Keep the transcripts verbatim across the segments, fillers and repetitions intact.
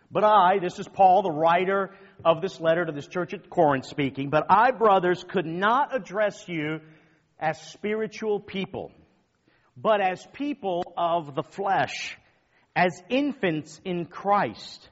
But I, this is Paul, the writer of this letter to this church at Corinth speaking, but I, brothers, could not address you as spiritual people, but as people of the flesh, as infants in Christ.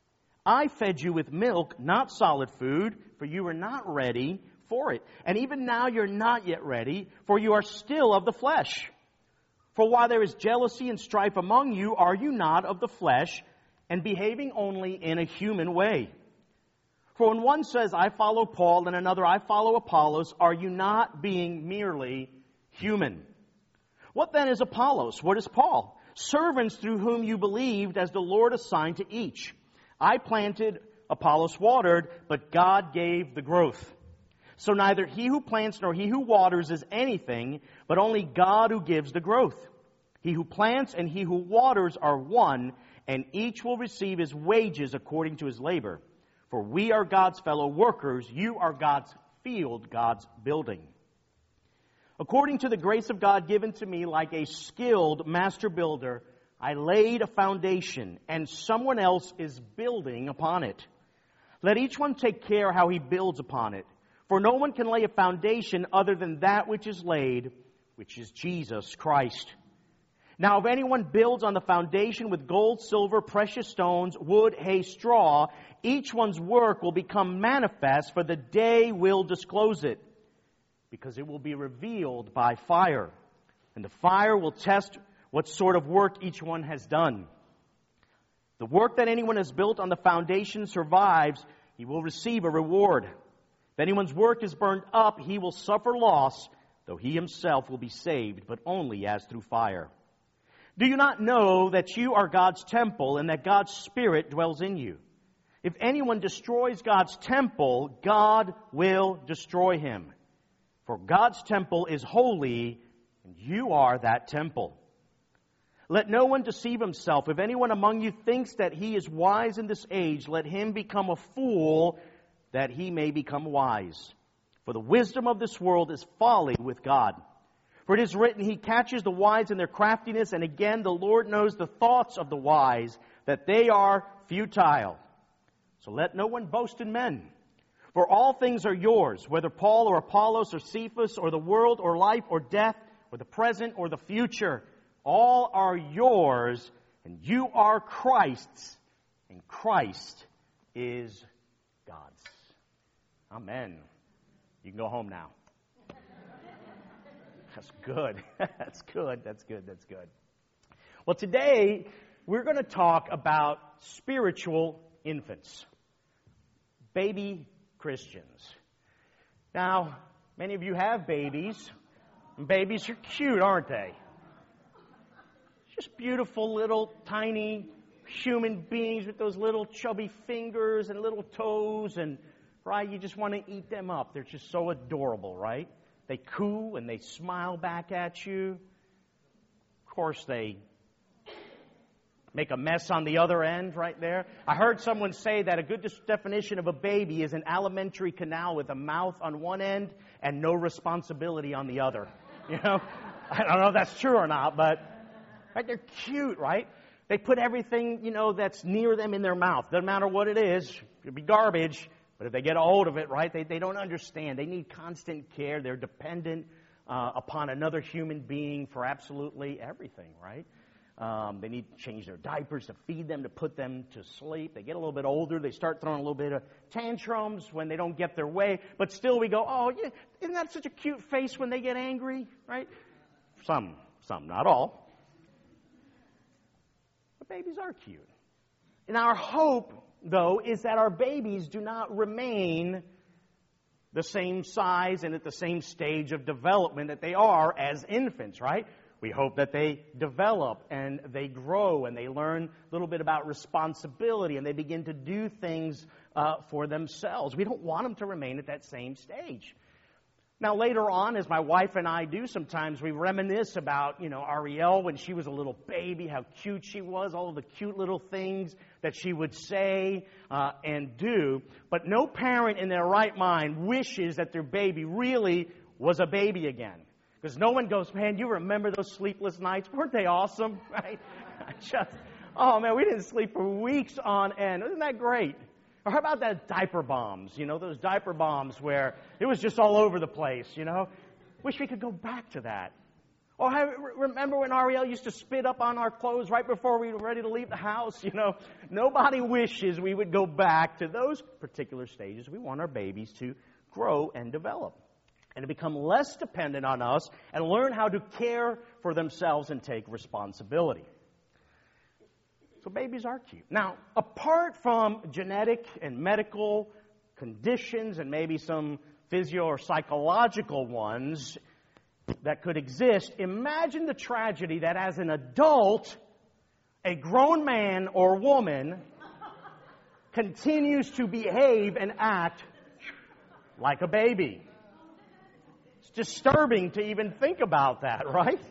I fed you with milk, not solid food, for you were not ready for it. And even now you're not yet ready, for you are still of the flesh. For while there is jealousy and strife among you, are you not of the flesh, and behaving only in a human way? For when one says, I follow Paul, and another, I follow Apollos, are you not being merely human? What then is Apollos? What is Paul? Servants through whom you believed, as the Lord assigned to each. I planted, Apollos watered, but God gave the growth. So neither he who plants nor he who waters is anything, but only God who gives the growth. He who plants and he who waters are one, and each will receive his wages according to his labor. For we are God's fellow workers, you are God's field, God's building. According to the grace of God given to me, like a skilled master builder, I laid a foundation, and someone else is building upon it. Let each one take care how he builds upon it. For no one can lay a foundation other than that which is laid, which is Jesus Christ. Now if anyone builds on the foundation with gold, silver, precious stones, wood, hay, straw, each one's work will become manifest, for the day will disclose it, because it will be revealed by fire. And the fire will test what sort of work each one has done. The work that anyone has built on the foundation survives, he will receive a reward. If anyone's work is burned up, he will suffer loss, though he himself will be saved, but only as through fire. Do you not know that you are God's temple and that God's Spirit dwells in you? If anyone destroys God's temple, God will destroy him. For God's temple is holy, and you are that temple. Let no one deceive himself. If anyone among you thinks that he is wise in this age, let him become a fool, that he may become wise. For the wisdom of this world is folly with God. For it is written, He catches the wise in their craftiness, and again the Lord knows the thoughts of the wise, that they are futile. So let no one boast in men. For all things are yours, whether Paul or Apollos or Cephas or the world or life or death or the present or the future. All are yours, and you are Christ's, and Christ is God's. Amen. You can go home now. That's good. That's good. That's good. That's good. Well, today we're going to talk about spiritual infants, baby Christians. Now, many of you have babies, and babies are cute, aren't they? Just beautiful little tiny human beings with those little chubby fingers and little toes, and right, you just want to eat them up. They're just so adorable, right? They coo and they smile back at you. Of course, they make a mess on the other end right there. I heard someone say that a good definition of a baby is an alimentary canal with a mouth on one end and no responsibility on the other. You know, I don't know if that's true or not, but right, they're cute, right? They put everything, you know, that's near them in their mouth. Doesn't matter what it is. It could be garbage. But if they get a hold of it, right, they, they don't understand. They need constant care. They're dependent uh, upon another human being for absolutely everything, right? Um, they need to change their diapers, to feed them, to put them to sleep. They get a little bit older. They start throwing a little bit of tantrums when they don't get their way. But still we go, oh, yeah, isn't that such a cute face when they get angry, right? Some, some, not all. But babies are cute. And our hope, though, is that our babies do not remain the same size and at the same stage of development that they are as infants, right? We hope that they develop and they grow and they learn a little bit about responsibility and they begin to do things uh, for themselves. We don't want them to remain at that same stage. Now, later on, as my wife and I do sometimes, we reminisce about, you know, Ariel when she was a little baby, how cute she was, all of the cute little things that she would say uh, and do. But no parent in their right mind wishes that their baby really was a baby again. Because no one goes, man, you remember those sleepless nights? Weren't they awesome? Right? Just Oh, man, we didn't sleep for weeks on end. Isn't that great? Or how about that diaper bombs? You know, those diaper bombs where it was just all over the place, you know? Wish we could go back to that. Or how, remember when Ariel used to spit up on our clothes right before we were ready to leave the house? You know, nobody wishes we would go back to those particular stages. We want our babies to grow and develop and to become less dependent on us and learn how to care for themselves and take responsibility. So babies are cute. Now, apart from genetic and medical conditions and maybe some physio or psychological ones that could exist, imagine the tragedy that as an adult, a grown man or woman continues to behave and act like a baby. It's disturbing to even think about that, right?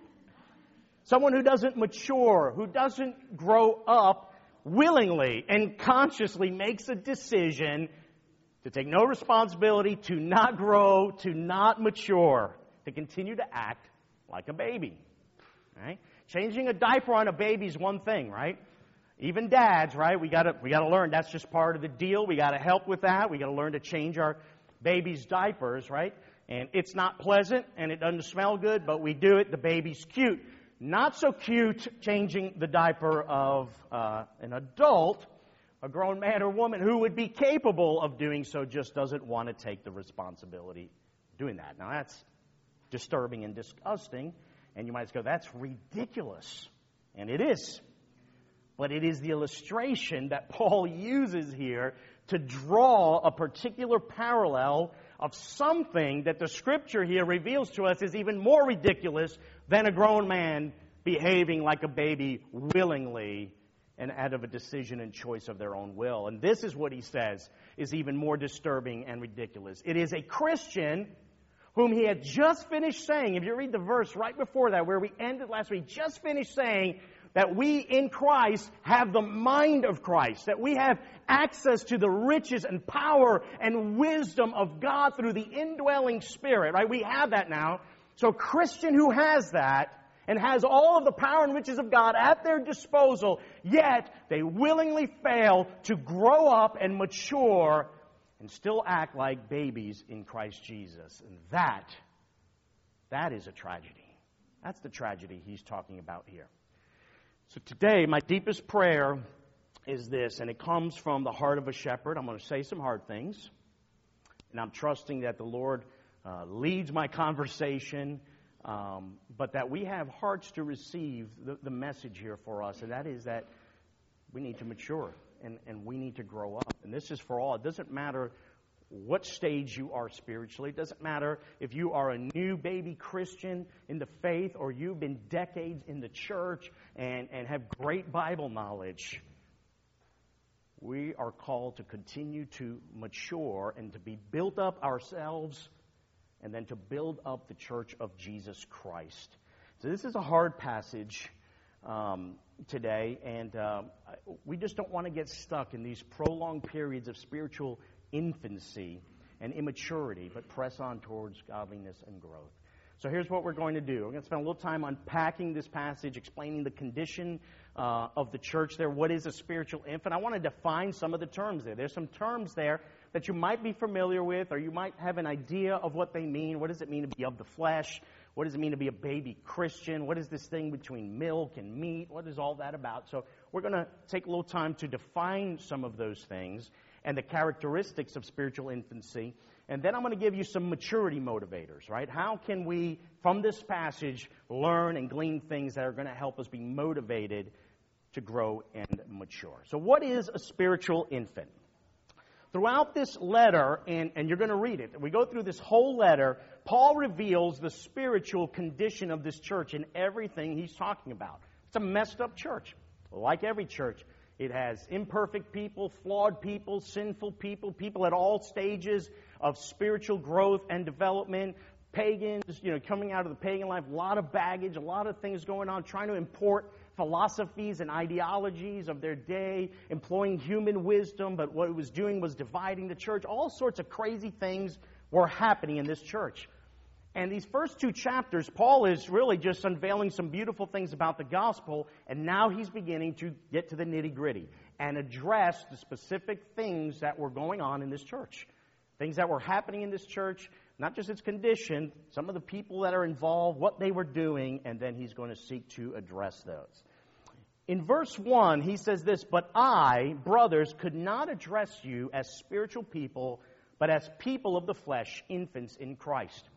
Someone who doesn't mature, who doesn't grow up willingly and consciously makes a decision to take no responsibility, to not grow, to not mature, to continue to act like a baby. Right? Changing a diaper on a baby is one thing, right? Even dads, right? We gotta we gotta learn that's just part of the deal. We gotta help with that. We gotta learn to change our babies' diapers, right? And it's not pleasant and it doesn't smell good, but we do it. The baby's cute. Not so cute changing the diaper of uh, an adult, a grown man or woman who would be capable of doing so, just doesn't want to take the responsibility doing that. Now that's disturbing and disgusting, and you might just go, that's ridiculous. And it is. But it is the illustration that Paul uses here to draw a particular parallel of something that the Scripture here reveals to us is even more ridiculous than a grown man behaving like a baby willingly and out of a decision and choice of their own will. And this is what he says is even more disturbing and ridiculous. It is a Christian whom he had just finished saying, if you read the verse right before that where we ended last week, just finished saying that we in Christ have the mind of Christ, that we have access to the riches and power and wisdom of God through the indwelling Spirit, right? We have that now. So a Christian who has that and has all of the power and riches of God at their disposal, yet they willingly fail to grow up and mature and still act like babies in Christ Jesus. And that, that is a tragedy. That's the tragedy he's talking about here. So today, my deepest prayer is this, and it comes from the heart of a shepherd. I'm going to say some hard things, and I'm trusting that the Lord uh, leads my conversation, um, but that we have hearts to receive the, the message here for us, and that is that we need to mature, and, and we need to grow up. And this is for all. It doesn't matter what stage you are spiritually. It doesn't matter if you are a new baby Christian in the faith or you've been decades in the church and, and have great Bible knowledge. We are called to continue to mature and to be built up ourselves and then to build up the church of Jesus Christ. So this is a hard passage um, today, and uh, we just don't want to get stuck in these prolonged periods of spiritual infancy and immaturity, but press on towards godliness and growth. So here's what we're going to do. We're going to spend a little time unpacking this passage, explaining the condition uh, of the church there. What is a spiritual infant? I want to define some of the terms there. There's some terms there that you might be familiar with, or you might have an idea of what they mean. What does it mean to be of the flesh? What does it mean to be a baby Christian? What is this thing between milk and meat? What is all that about? So we're going to take a little time to define some of those things and the characteristics of spiritual infancy. And then I'm going to give you some maturity motivators, right? How can we, from this passage, learn and glean things that are going to help us be motivated to grow and mature? So what is a spiritual infant? Throughout this letter, and, and you're going to read it, we go through this whole letter, Paul reveals the spiritual condition of this church in everything he's talking about. It's a messed up church, like every church. It has imperfect people, flawed people, sinful people, people at all stages of spiritual growth and development, pagans, you know, coming out of the pagan life, a lot of baggage, a lot of things going on, trying to import philosophies and ideologies of their day, employing human wisdom, but what it was doing was dividing the church. All sorts of crazy things were happening in this church. And these first two chapters, Paul is really just unveiling some beautiful things about the gospel, and now he's beginning to get to the nitty-gritty and address the specific things that were going on in this church. Things that were happening in this church, not just its condition, some of the people that are involved, what they were doing, and then he's going to seek to address those. In verse one, he says this, "But I, brothers, could not address you as spiritual people, but as people of the flesh, infants in Christ."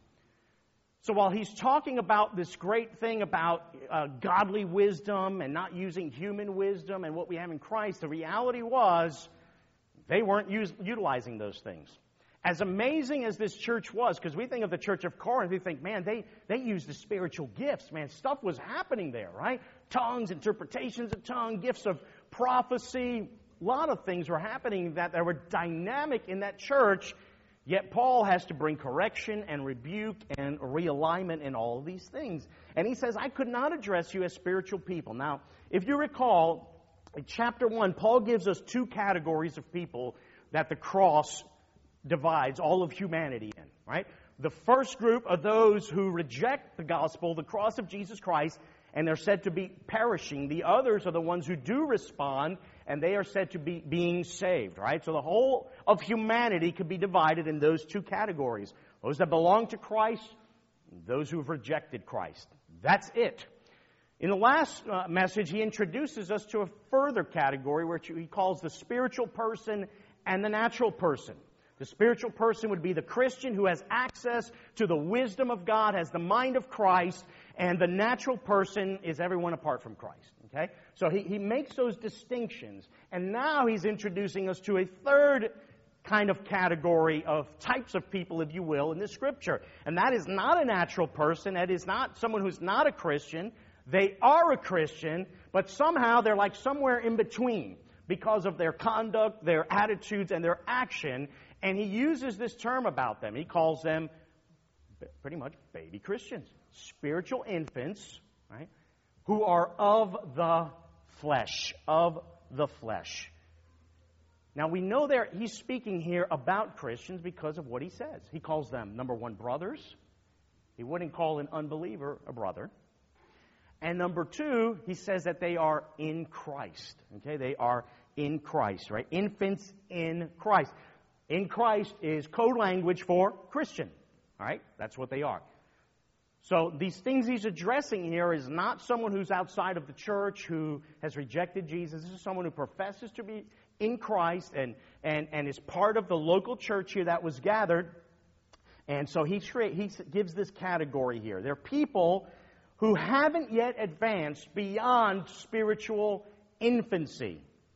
So while he's talking about this great thing about uh, godly wisdom and not using human wisdom and what we have in Christ, the reality was they weren't use, utilizing those things. As amazing as this church was, because we think of the church of Corinth, we think, man, they, they used the spiritual gifts. Man, stuff was happening there, right? Tongues, interpretations of tongue, gifts of prophecy. A lot of things were happening that, that were dynamic in that church. Yet Paul has to bring correction and rebuke and realignment in all of these things. And he says, I could not address you as spiritual people. Now, if you recall, in chapter one, Paul gives us two categories of people that the cross divides all of humanity in, right? The first group are those who reject the gospel, the cross of Jesus Christ, and they're said to be perishing. The others are the ones who do respond, and they are said to be being saved, right? So the whole of humanity could be divided in those two categories. Those that belong to Christ, and those who have rejected Christ. That's it. In the last uh, message, he introduces us to a further category, which he calls the spiritual person and the natural person. The spiritual person would be the Christian who has access to the wisdom of God, has the mind of Christ, and the natural person is everyone apart from Christ. Okay? So he, he makes those distinctions. And now he's introducing us to a third kind of category of types of people, if you will, in the Scripture. And that is not a natural person. That is not someone who's not a Christian. They are a Christian, but somehow they're like somewhere in between because of their conduct, their attitudes, and their action. And he uses this term about them. He calls them pretty much baby Christians, spiritual infants, right, who are of the flesh, of the flesh. Now, we know there he's speaking here about Christians because of what he says. He calls them, number one, brothers. He wouldn't call an unbeliever a brother. And number two, he says that they are in Christ. Okay, they are in Christ, right? Infants in Christ. In Christ is code language for Christian, all right? That's what they are. So these things he's addressing here is not someone who's outside of the church who has rejected Jesus. This is someone who professes to be in Christ and, and, and is part of the local church here that was gathered. And so he, he gives this category here. They're people who haven't yet advanced beyond spiritual infancy.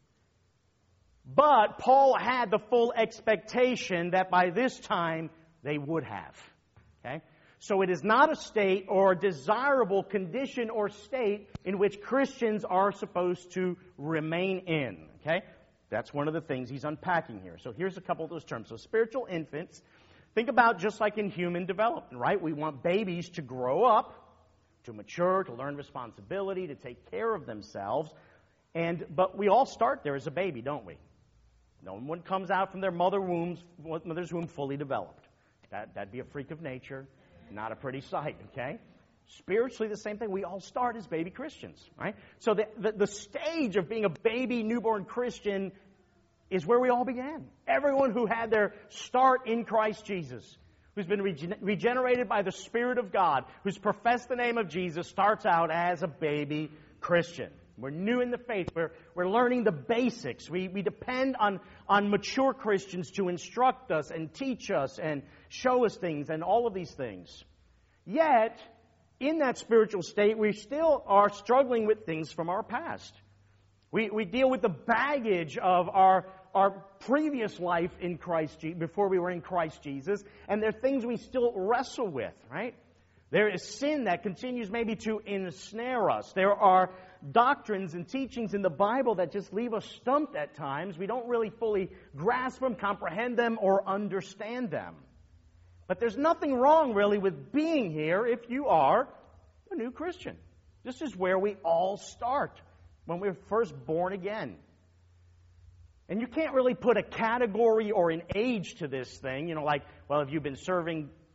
But Paul had the full expectation that by this time they would have. Okay? So it is not a state or a desirable condition or state in which Christians are supposed to remain in. Okay? That's one of the things he's unpacking here. So here's a couple of those terms. So spiritual infants, think about just like in human development, right? We want babies to grow up, to mature, to learn responsibility, to take care of themselves. And but we all start there as a baby, don't we? No one comes out from their mother wombs, mother's womb fully developed. That, that'd be a freak of nature, not a pretty sight, okay? Spiritually, the same thing. We all start as baby Christians, right? So the, the, the stage of being a baby, newborn Christian is where we all began. Everyone who had their start in Christ Jesus, who's been regen- regenerated by the Spirit of God, who's professed the name of Jesus, starts out as a baby Christian. We're new in the faith. We're, we're learning the basics. We, we depend on, on mature Christians to instruct us and teach us and show us things and all of these things. Yet, in that spiritual state, we still are struggling with things from our past. We, we deal with the baggage of our, our previous life in Christ, before we were in Christ Jesus, and there are things we still wrestle with, right? There is sin that continues maybe to ensnare us. There are doctrines and teachings in the Bible that just leave us stumped at times. We don't really fully grasp them, comprehend them, or understand them. But there's nothing wrong really with being here if you are a new Christian. This is where we all start when we're first born again. And you can't really put a category or an age to this thing, you know, like, well, if you've been serving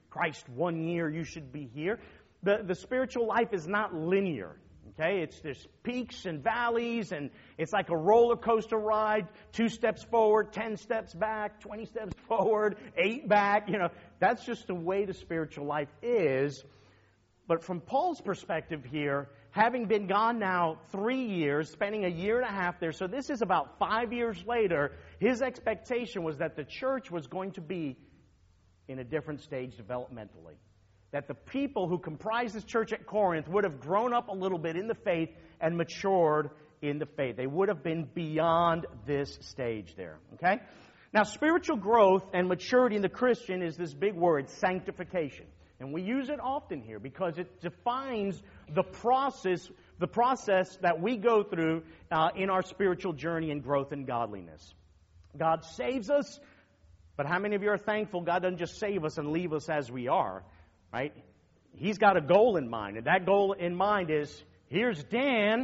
Christ one year, you should be here. The, the spiritual life is not linear. Okay, it's there's peaks and valleys, and it's like a roller coaster ride. Two steps forward, ten steps back, twenty steps forward, eight back. You know, that's just the way the spiritual life is. But from Paul's perspective here, having been gone now three years, spending a year and a half there, so this is about five years later, his expectation was that the church was going to be in a different stage developmentally. That the people who comprised this church at Corinth would have grown up a little bit in the faith and matured in the faith. They would have been beyond this stage there. Okay? Now, spiritual growth and maturity in the Christian is this big word, sanctification. And we use it often here because it defines the process, the process that we go through uh, in our spiritual journey and growth in godliness. God saves us, but how many of you are thankful God doesn't just save us and leave us as we are? Right? He's got a goal in mind. And that goal in mind is, here's Dan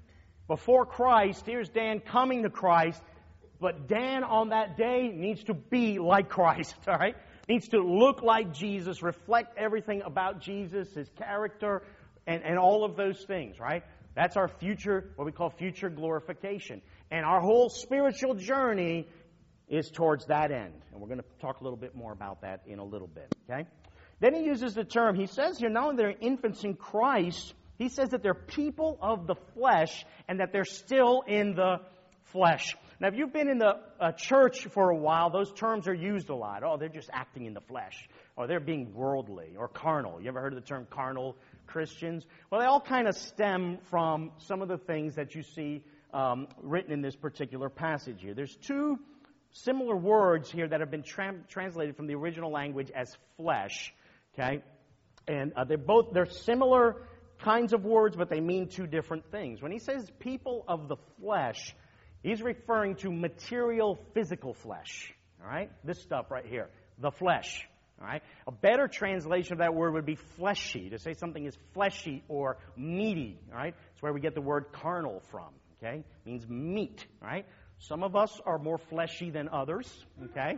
before Christ. Here's Dan coming to Christ. But Dan on that day needs to be like Christ. All right? Needs to look like Jesus, reflect everything about Jesus, His character, and, and all of those things. Right? That's our future, what we call future glorification. And our whole spiritual journey is towards that end. And we're going to talk a little bit more about that in a little bit. Okay? Then he uses the term, he says here, not only they're infants in Christ, he says that they're people of the flesh and that they're still in the flesh. Now, if you've been in the uh, church for a while, those terms are used a lot. Oh, they're just acting in the flesh. Or they're being worldly or carnal. You ever heard of the term carnal Christians? Well, they all kind of stem from some of the things that you see um, written in this particular passage here. There's two similar words here that have been tra- translated from the original language as flesh. Okay, and uh, they're both they're similar kinds of words, but they mean two different things. When he says people of the flesh, he's referring to material, physical flesh. All right, this stuff right here, the flesh. All right, a better translation of that word would be fleshy. To say something is fleshy or meaty. All right, it's where we get the word carnal from. Okay, it means meat. All right, some of us are more fleshy than others. Okay,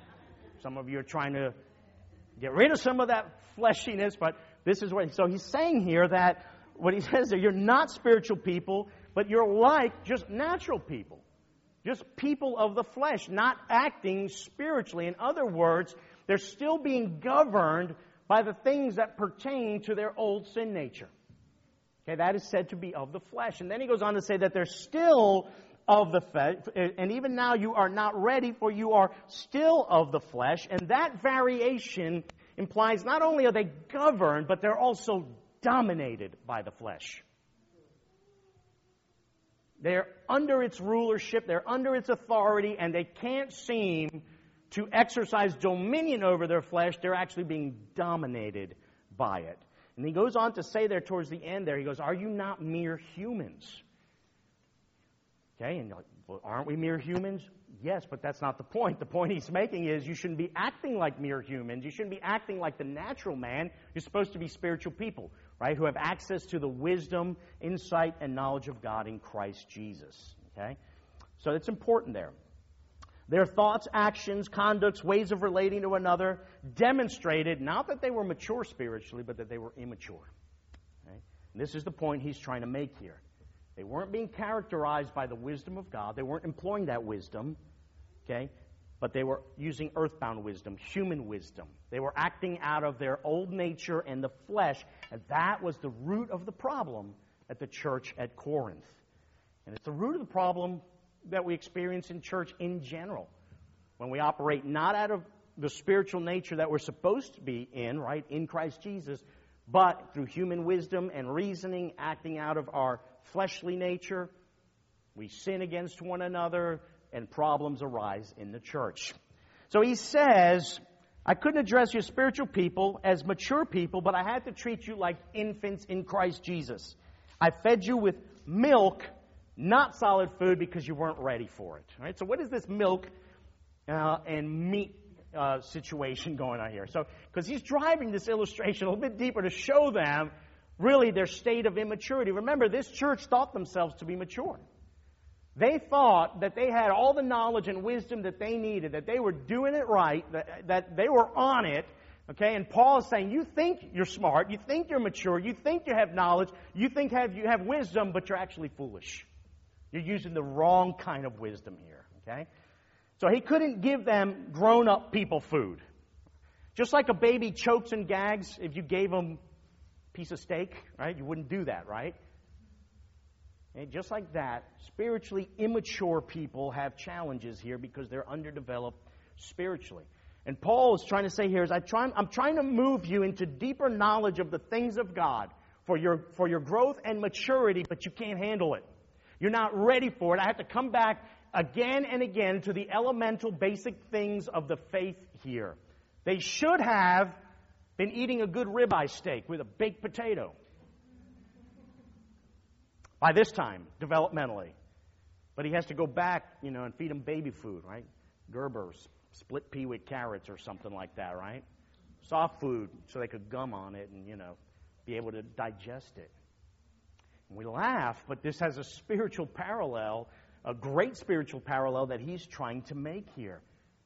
some of you are trying to get rid of some of that fleshiness, but this is what, so he's saying here that, what he says there, you're not spiritual people, but you're like just natural people. Just people of the flesh, not acting spiritually. In other words, they're still being governed by the things that pertain to their old sin nature. Okay, that is said to be of the flesh. And then he goes on to say that they're still of the flesh, and even now you are not ready, for you are still of the flesh. And that variation implies not only are they governed, but they're also dominated by the flesh. They're under its rulership, they're under its authority, and they can't seem to exercise dominion over their flesh. They're actually being dominated by it. And he goes on to say there towards the end there, he goes, are you not mere humans? Okay, and you're like, well, aren't we mere humans? Yes, but that's not the point. The point he's making is you shouldn't be acting like mere humans. You shouldn't be acting like the natural man. You're supposed to be spiritual people, right, who have access to the wisdom, insight, and knowledge of God in Christ Jesus. Okay, so it's important there. Their thoughts, actions, conducts, ways of relating to another demonstrated not that they were mature spiritually, but that they were immature. Okay? And this is the point he's trying to make here. They weren't being characterized by the wisdom of God. They weren't employing that wisdom, okay? But they were using earthbound wisdom, human wisdom. They were acting out of their old nature and the flesh, and that was the root of the problem at the church at Corinth. And it's the root of the problem that we experience in church in general. When we operate not out of the spiritual nature that we're supposed to be in, right, in Christ Jesus, but through human wisdom and reasoning, acting out of our fleshly nature, we sin against one another, and problems arise in the church. So he says, I couldn't address you spiritual people as mature people, but I had to treat you like infants in Christ Jesus. I fed you with milk, not solid food, because you weren't ready for it. All right? So what is this milk uh, and meat uh, situation going on here? So, because he's driving this illustration a little bit deeper to show them really their state of immaturity. Remember, this church thought themselves to be mature. They thought that they had all the knowledge and wisdom that they needed, that they were doing it right, that, that they were on it, Okay, and Paul is saying, you think you're smart, you think you're mature, you think you have knowledge, you think have, you have wisdom, but you're actually foolish. You're using the wrong kind of wisdom here. Okay? So he couldn't give them grown-up people food. Just like a baby chokes and gags if you gave them a piece of steak, right? You wouldn't do that, right? And just like that, spiritually immature people have challenges here because they're underdeveloped spiritually. And Paul is trying to say here is I try, I'm trying to move you into deeper knowledge of the things of God for your, for your growth and maturity, but you can't handle it. You're not ready for it. I have to come back again and again to the elemental basic things of the faith here. They should have been eating a good ribeye steak with a baked potato by this time, developmentally. But he has to go back, you know, and feed them baby food, right? Gerbers, split pea with carrots or something like that, right? Soft food so they could gum on it and, you know, be able to digest it. And we laugh, but this has a spiritual parallel, a great spiritual parallel that he's trying to make here.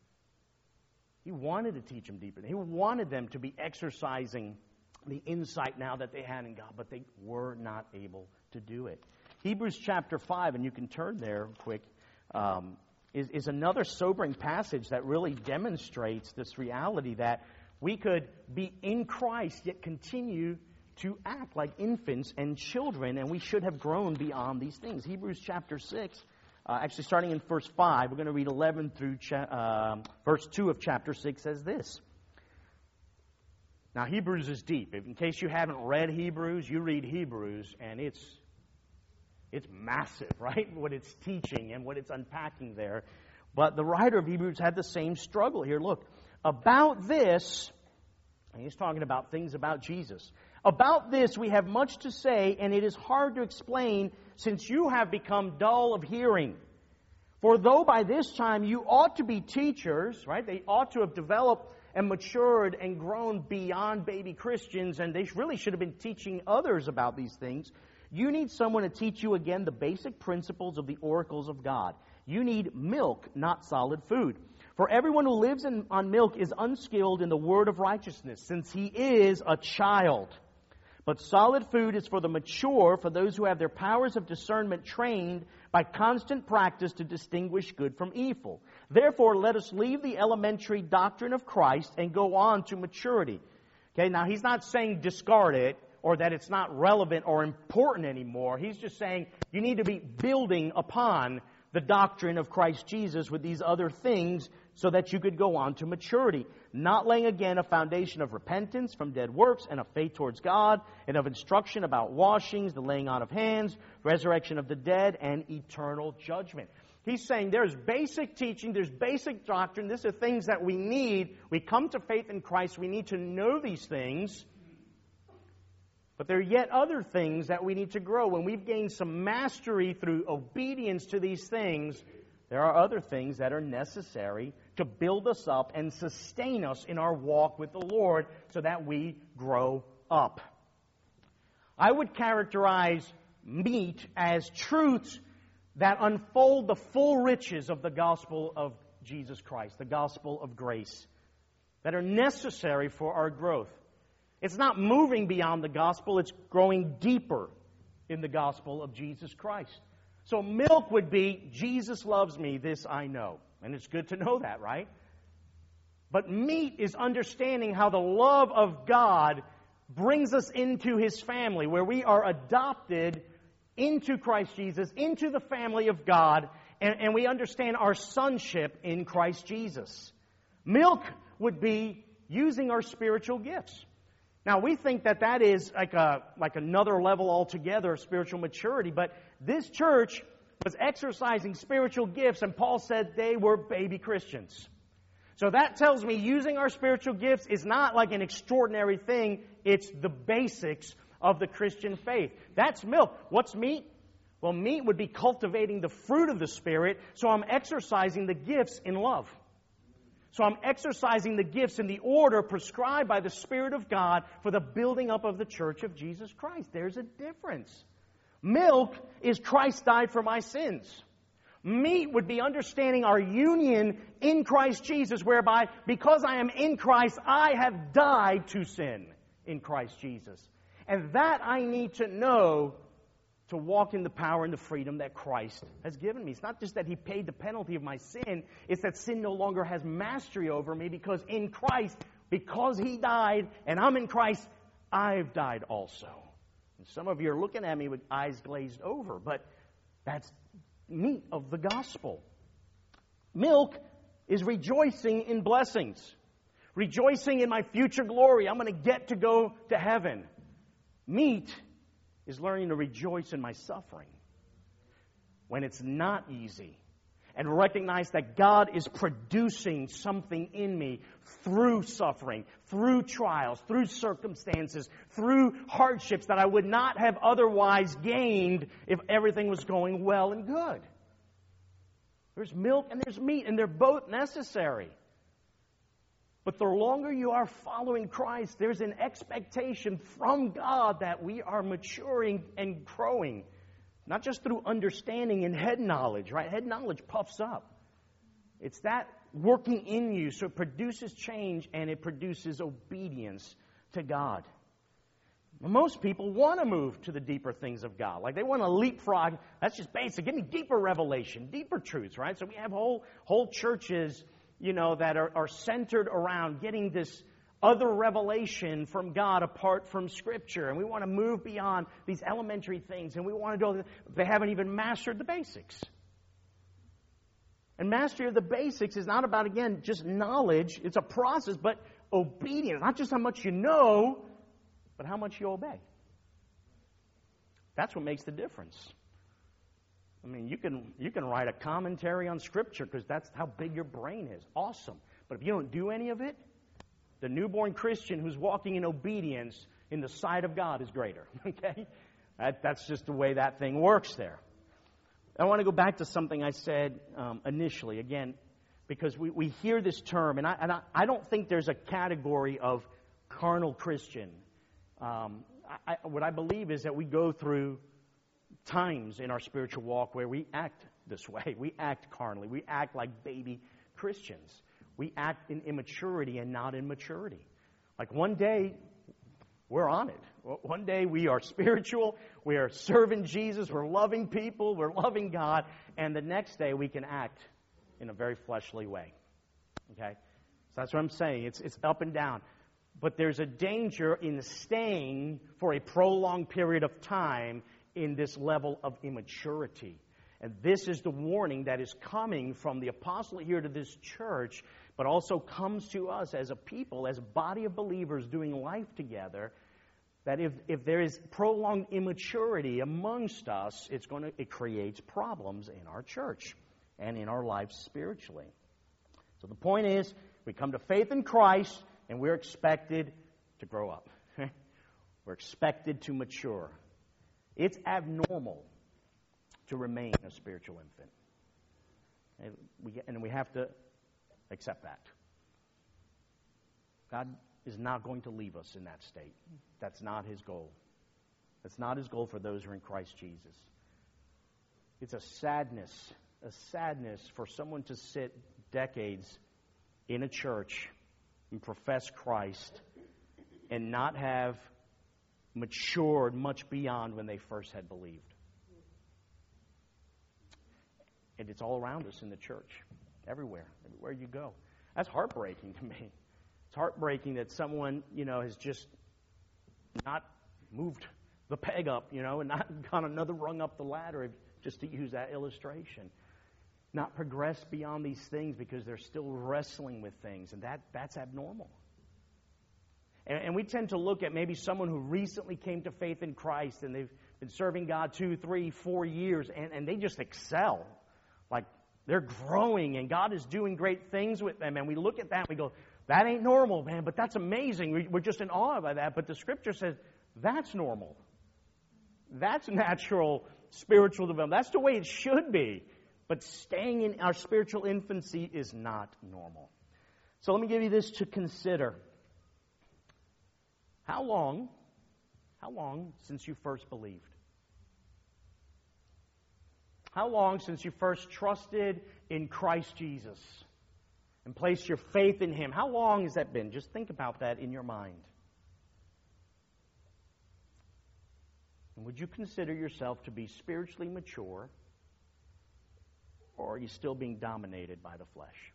He wanted to teach them deeper. He wanted them to be exercising the insight now that they had in God, but they were not able to do it. Hebrews chapter five, and you can turn there quick, um, is, is another sobering passage that really demonstrates this reality that we could be in Christ yet continue to act like infants and children, and we should have grown beyond these things. Hebrews chapter six, uh, actually starting in verse five, we're going to read eleven through cha- uh, verse two of chapter six, says this. Now, Hebrews is deep. In case you haven't read Hebrews, you read Hebrews, and it's it's massive, right? What it's teaching and what it's unpacking there. But the writer of Hebrews had the same struggle here. Look, about this, and he's talking about things about Jesus. About this we have much to say, and it is hard to explain, since you have become dull of hearing. For though by this time you ought to be teachers, right? They ought to have developed and matured and grown beyond baby Christians, and they really should have been teaching others about these things. You need someone to teach you again the basic principles of the oracles of God. You need milk, not solid food. For everyone who lives in, on milk is unskilled in the word of righteousness, since he is a child. But solid food is for the mature, for those who have their powers of discernment trained by constant practice to distinguish good from evil. Therefore, let us leave the elementary doctrine of Christ and go on to maturity. Okay, now he's not saying discard it or that it's not relevant or important anymore. He's just saying you need to be building upon the doctrine of Christ Jesus with these other things so that you could go on to maturity. Not laying again a foundation of repentance from dead works and of faith towards God and of instruction about washings, the laying on of hands, resurrection of the dead, and eternal judgment. He's saying there's basic teaching, there's basic doctrine. These are things that we need. We come to faith in Christ. We need to know these things. But there are yet other things that we need to grow. When we've gained some mastery through obedience to these things, there are other things that are necessary to build us up and sustain us in our walk with the Lord so that we grow up. I would characterize meat as truths that unfold the full riches of the gospel of Jesus Christ, the gospel of grace, that are necessary for our growth. It's not moving beyond the gospel, it's growing deeper in the gospel of Jesus Christ. So milk would be, Jesus loves me, this I know. And it's good to know that, right? But meat is understanding how the love of God brings us into His family, where we are adopted into Christ Jesus, into the family of God, and, and we understand our sonship in Christ Jesus. Milk would be using our spiritual gifts. Now, we think that that is like a like another level altogether of spiritual maturity, but this church was exercising spiritual gifts, and Paul said they were baby Christians. So that tells me using our spiritual gifts is not like an extraordinary thing. It's the basics of the Christian faith. That's milk. What's meat? Well, meat would be cultivating the fruit of the Spirit, so I'm exercising the gifts in love. So I'm exercising the gifts in the order prescribed by the Spirit of God for the building up of the church of Jesus Christ. There's a difference. Milk is Christ died for my sins. Meat would be understanding our union in Christ Jesus, whereby because I am in Christ, I have died to sin in Christ Jesus. And that I need to know to walk in the power and the freedom that Christ has given me. It's not just that He paid the penalty of my sin, it's that sin no longer has mastery over me, because in Christ, because He died and I'm in Christ, I've died also. And some of you are looking at me with eyes glazed over, but that's meat of the gospel. Milk is rejoicing in blessings, rejoicing in my future glory. I'm going to get to go to heaven. Meat is learning to rejoice in my suffering when it's not easy, and recognize that God is producing something in me through suffering, through trials, through circumstances, through hardships that I would not have otherwise gained if everything was going well and good. There's milk and there's meat, and they're both necessary. But the longer you are following Christ, there's an expectation from God that we are maturing and growing. Not just through understanding and head knowledge, right? Head knowledge puffs up. It's that working in you, so it produces change and it produces obedience to God. Most people want to move to the deeper things of God. Like they want to leapfrog. That's just basic. Give me deeper revelation, deeper truths, right? So we have whole whole churches, you know, that are, are centered around getting this other revelation from God apart from Scripture. And we want to move beyond these elementary things. And we want to do, they haven't even mastered the basics. And mastery of the basics is not about, again, just knowledge. It's a process, but obedience. Not just how much you know, but how much you obey. That's what makes the difference. I mean, you can you can write a commentary on Scripture because that's how big your brain is. Awesome. But if you don't do any of it, the newborn Christian who's walking in obedience in the sight of God is greater. Okay? That, that's just the way that thing works there. I want to go back to something I said um, initially, again, because we, we hear this term, and, I, and I, I don't think there's a category of carnal Christian. Um, I, what I believe is that we go through times in our spiritual walk where we act this way. We act carnally. We act like baby Christians. We act in immaturity and not in maturity. Like one day, we're on it. One day we are spiritual, we are serving Jesus, we're loving people, we're loving God, and the next day we can act in a very fleshly way. Okay? So that's what I'm saying. It's, it's up and down. But there's a danger in staying for a prolonged period of time in this level of immaturity. And this is the warning that is coming from the apostle here to this church, but also comes to us as a people, as a body of believers doing life together, that if, if there is prolonged immaturity amongst us, it's going to, it creates problems in our church and in our lives spiritually. So the point is, we come to faith in Christ, and we're expected to grow up. We're expected to mature. It's abnormal to remain a spiritual infant. And we, and we have to accept that. God is not going to leave us in that state. That's not His goal. That's not His goal for those who are in Christ Jesus. It's a sadness, a sadness for someone to sit decades in a church and profess Christ and not have matured much beyond when they first had believed. And it's all around us in the church, everywhere, everywhere you go. That's heartbreaking to me. It's heartbreaking that someone, you know, has just not moved the peg up, you know, and not gone another rung up the ladder, just to use that illustration. Not progressed beyond these things because they're still wrestling with things, and that that's abnormal. And, and we tend to look at maybe someone who recently came to faith in Christ, and they've been serving God two, three, four years, and, and they just excel. Like, they're growing, and God is doing great things with them, and we look at that and we go, that ain't normal, man, but that's amazing. We, we're just in awe by that. But the Scripture says that's normal. That's natural spiritual development. That's the way it should be. But staying in our spiritual infancy is not normal. So let me give you this to consider. How long, how long since you first believed? How long since you first trusted in Christ Jesus and placed your faith in Him? How long has that been? Just think about that in your mind. And would you consider yourself to be spiritually mature, or are you still being dominated by the flesh?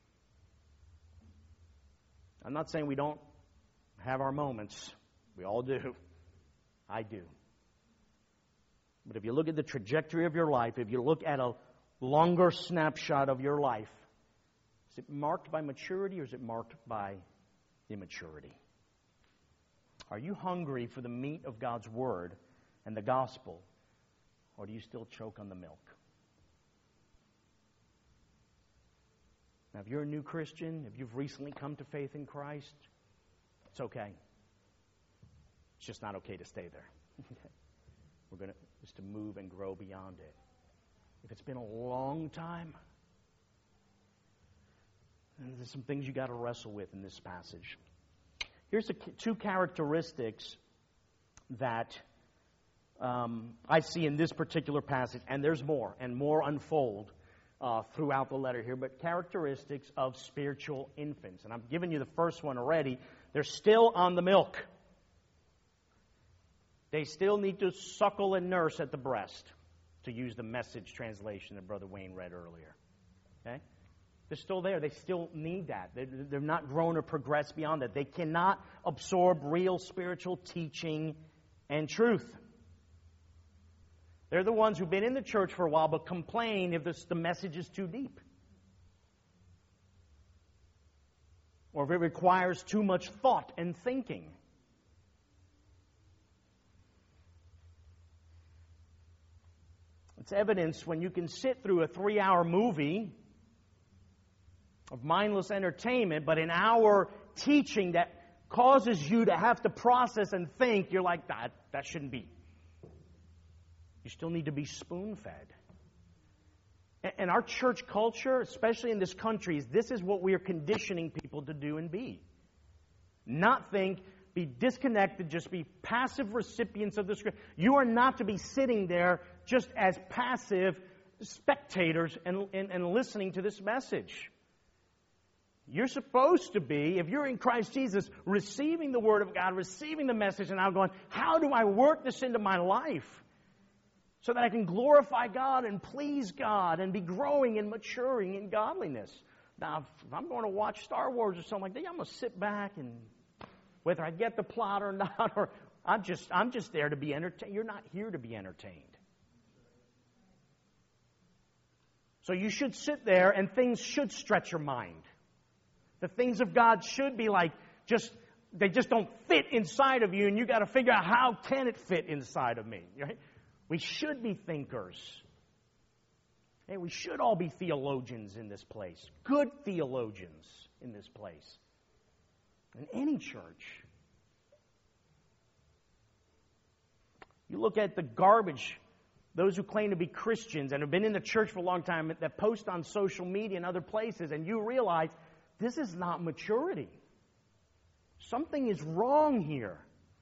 I'm not saying we don't have our moments. We all do. I do. But if you look at the trajectory of your life, if you look at a longer snapshot of your life, is it marked by maturity or is it marked by immaturity? Are you hungry for the meat of God's Word and the gospel, or do you still choke on the milk? Now, if you're a new Christian, if you've recently come to faith in Christ, it's okay. It's just not okay to stay there. We're going to just to move and grow beyond it. If it's been a long time, then there's some things you got to wrestle with in this passage. Here's the two characteristics that um, I see in this particular passage, and there's more, and more unfold uh, throughout the letter here, but characteristics of spiritual infants. And I've given you the first one already. They're still on the milk. They still need to suckle and nurse at the breast, to use the Message translation that Brother Wayne read earlier. Okay? They're still there. They still need that. They're, they're not grown or progressed beyond that. They cannot absorb real spiritual teaching and truth. They're the ones who've been in the church for a while but complain if this, the message is too deep, or if it requires too much thought and thinking. It's evidence when you can sit through a three-hour movie of mindless entertainment, but an hour teaching that causes you to have to process and think. You're like, that, that shouldn't be. You still need to be spoon-fed. And our church culture, especially in this country, is this is what we are conditioning people to do and be. Not think, be disconnected, just be passive recipients of the Scripture. You are not to be sitting there just as passive spectators and, and, and listening to this message. You're supposed to be, if you're in Christ Jesus, receiving the Word of God, receiving the message, and now going, how do I work this into my life so that I can glorify God and please God and be growing and maturing in godliness? Now, if I'm going to watch Star Wars or something like that, I'm going to sit back and whether I get the plot or not, or I'm just I'm just there to be entertained. You're not here to be entertained. So you should sit there and things should stretch your mind. The things of God should be like just, they just don't fit inside of you, and you got to figure out how can it fit inside of me, right? We should be thinkers. Hey, we should all be theologians in this place. Good theologians in this place. In any church. You look at the garbage, those who claim to be Christians and have been in the church for a long time that post on social media and other places, and you realize this is not maturity. Something is wrong here.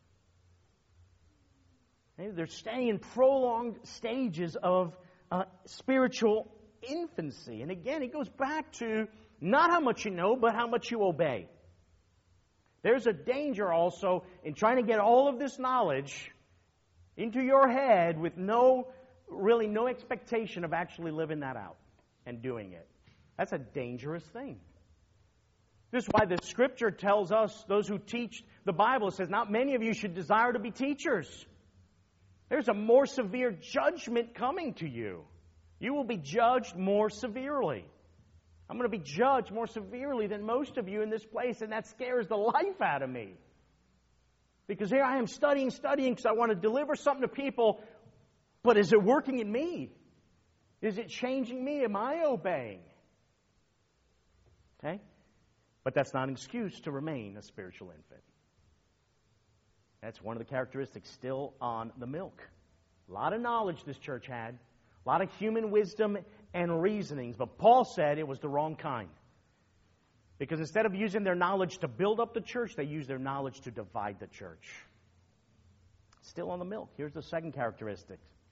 They're staying in prolonged stages of uh, spiritual infancy. And again, it goes back to not how much you know, but how much you obey. There's a danger also in trying to get all of this knowledge into your head with no, really no expectation of actually living that out and doing it. That's a dangerous thing. This is why the Scripture tells us, those who teach the Bible, says, not many of you should desire to be teachers. There's a more severe judgment coming to you. You will be judged more severely. I'm going to be judged more severely than most of you in this place, and that scares the life out of me. Because here I am studying, studying, because I want to deliver something to people, but is it working in me? Is it changing me? Am I obeying? Okay? But that's not an excuse to remain a spiritual infant. That's one of the characteristics, still on the milk. A lot of knowledge this church had, a lot of human wisdom and reasonings, but Paul said it was the wrong kind. Because instead of using their knowledge to build up the church, they used their knowledge to divide the church. Still on the milk. Here's the second characteristic.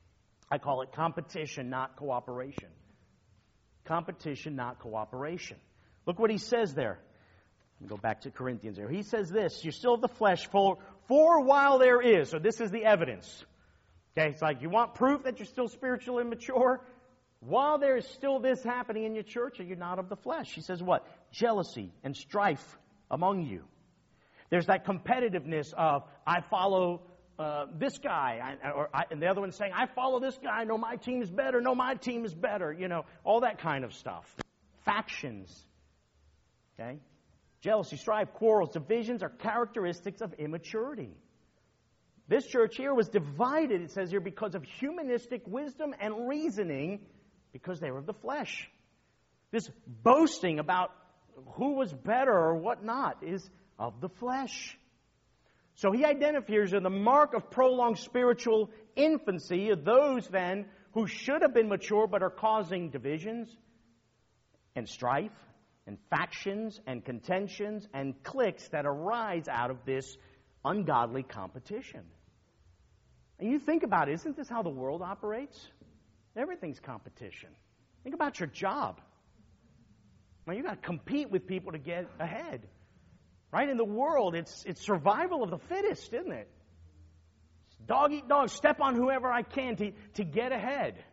I call it competition, not cooperation. Competition, not cooperation. Look what he says there. Let me go back to Corinthians here. He says this, you're still of the flesh, for, for while there is. So this is the evidence. Okay, it's like you want proof that you're still spiritually immature? While there is still this happening in your church, are you not of the flesh? He says what? Jealousy and strife among you. There's that competitiveness of, I follow uh, this guy, I, or I, and the other one's saying, I follow this guy, no, my team is better, no, my team is better, you know, all that kind of stuff. Factions. Okay? Jealousy, strife, quarrels, divisions are characteristics of immaturity. This church here was divided, it says here, because of humanistic wisdom and reasoning, because they were of the flesh. This boasting about who was better or what not is of the flesh. So he identifies the mark of prolonged spiritual infancy of those then who should have been mature but are causing divisions and strife and factions and contentions and cliques that arise out of this ungodly competition. And you think about it, isn't this how the world operates? Everything's competition. Think about your job. Well, you got to compete with people to get ahead. Right? In the world, it's it's survival of the fittest, isn't it? It's dog eat dog, step on whoever I can to, to get ahead.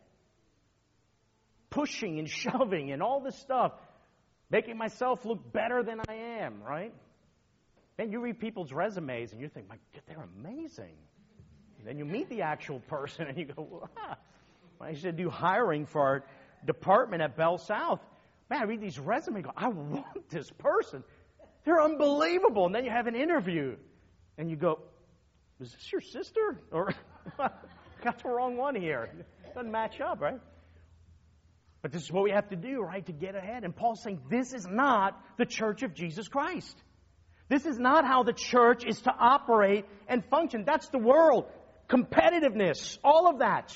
Pushing and shoving and all this stuff. Making myself look better than I am, right? Then you read people's resumes and you think, my God, they're amazing. And then you meet the actual person and you go, wow. I used to do hiring for our department at Bell South. Man, I read these resumes and go, I want this person. They're unbelievable. And then you have an interview and you go, is this your sister? Or got the wrong one here. It doesn't match up, right? But this is what we have to do, right, to get ahead. And Paul's saying this is not the church of Jesus Christ. This is not how the church is to operate and function. That's the world. Competitiveness, all of that.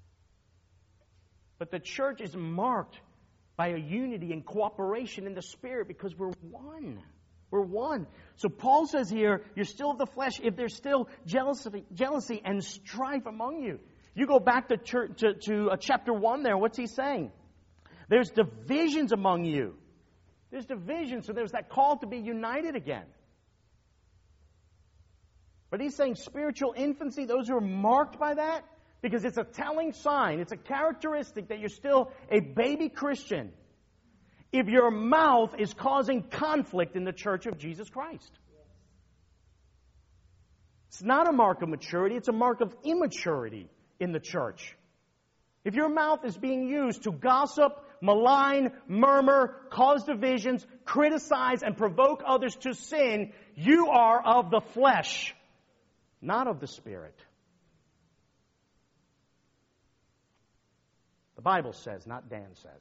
But the church is marked by a unity and cooperation in the Spirit because we're one. We're one. So Paul says here, you're still of the flesh if there's still jealousy, jealousy and strife among you. You go back to, church, to, to uh, chapter one there, what's he saying? There's divisions among you. There's division, so there's that call to be united again. But he's saying spiritual infancy, those who are marked by that, because it's a telling sign, it's a characteristic that you're still a baby Christian if your mouth is causing conflict in the church of Jesus Christ. It's not a mark of maturity, it's a mark of immaturity in the church. If your mouth is being used to gossip, malign, murmur, cause divisions, criticize, and provoke others to sin, you are of the flesh, not of the Spirit. The Bible says, not Dan says.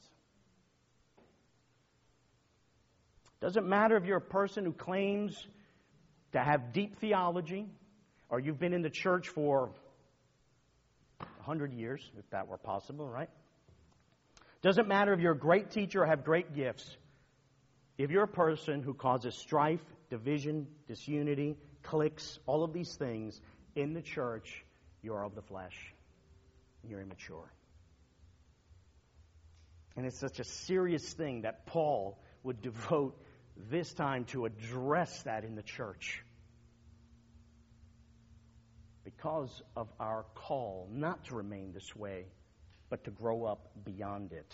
Doesn't matter if you're a person who claims to have deep theology, or you've been in the church for a hundred years, if that were possible, right? Doesn't matter if you're a great teacher or have great gifts. If you're a person who causes strife, division, disunity, cliques, all of these things in the church, you're of the flesh. You're immature. And it's such a serious thing that Paul would devote this time to address that in the church. Because of our call not to remain this way, but to grow up beyond it.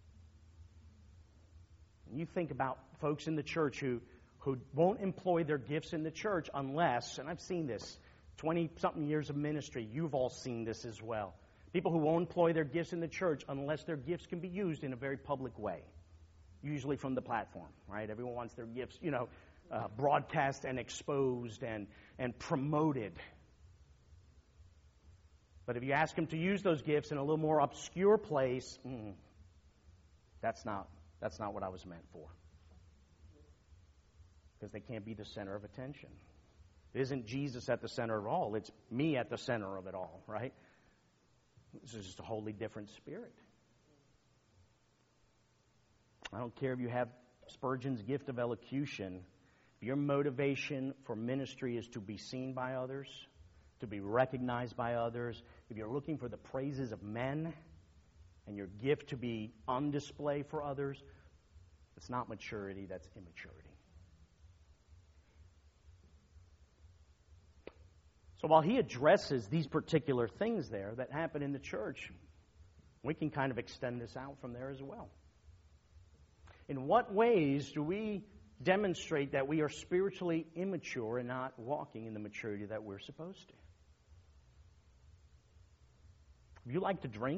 And you think about folks in the church who, who won't employ their gifts in the church unless, and I've seen this, twenty-something years of ministry, you've all seen this as well. People who won't employ their gifts in the church unless their gifts can be used in a very public way. Usually from the platform, right? Everyone wants their gifts, you know, uh, broadcast and exposed and, and promoted. But if you ask them to use those gifts in a little more obscure place, mm, that's not that's not what I was meant for. Because they can't be the center of attention. It isn't Jesus at the center of all. It's me at the center of it all, right? This is just a wholly different spirit. I don't care if you have Spurgeon's gift of elocution. If your motivation for ministry is to be seen by others, to be recognized by others, if you're looking for the praises of men and your gift to be on display for others, it's not maturity, that's immaturity. So while he addresses these particular things there that happen in the church, we can kind of extend this out from there as well. In what ways do we demonstrate that we are spiritually immature and not walking in the maturity that we're supposed to? If you like to drink,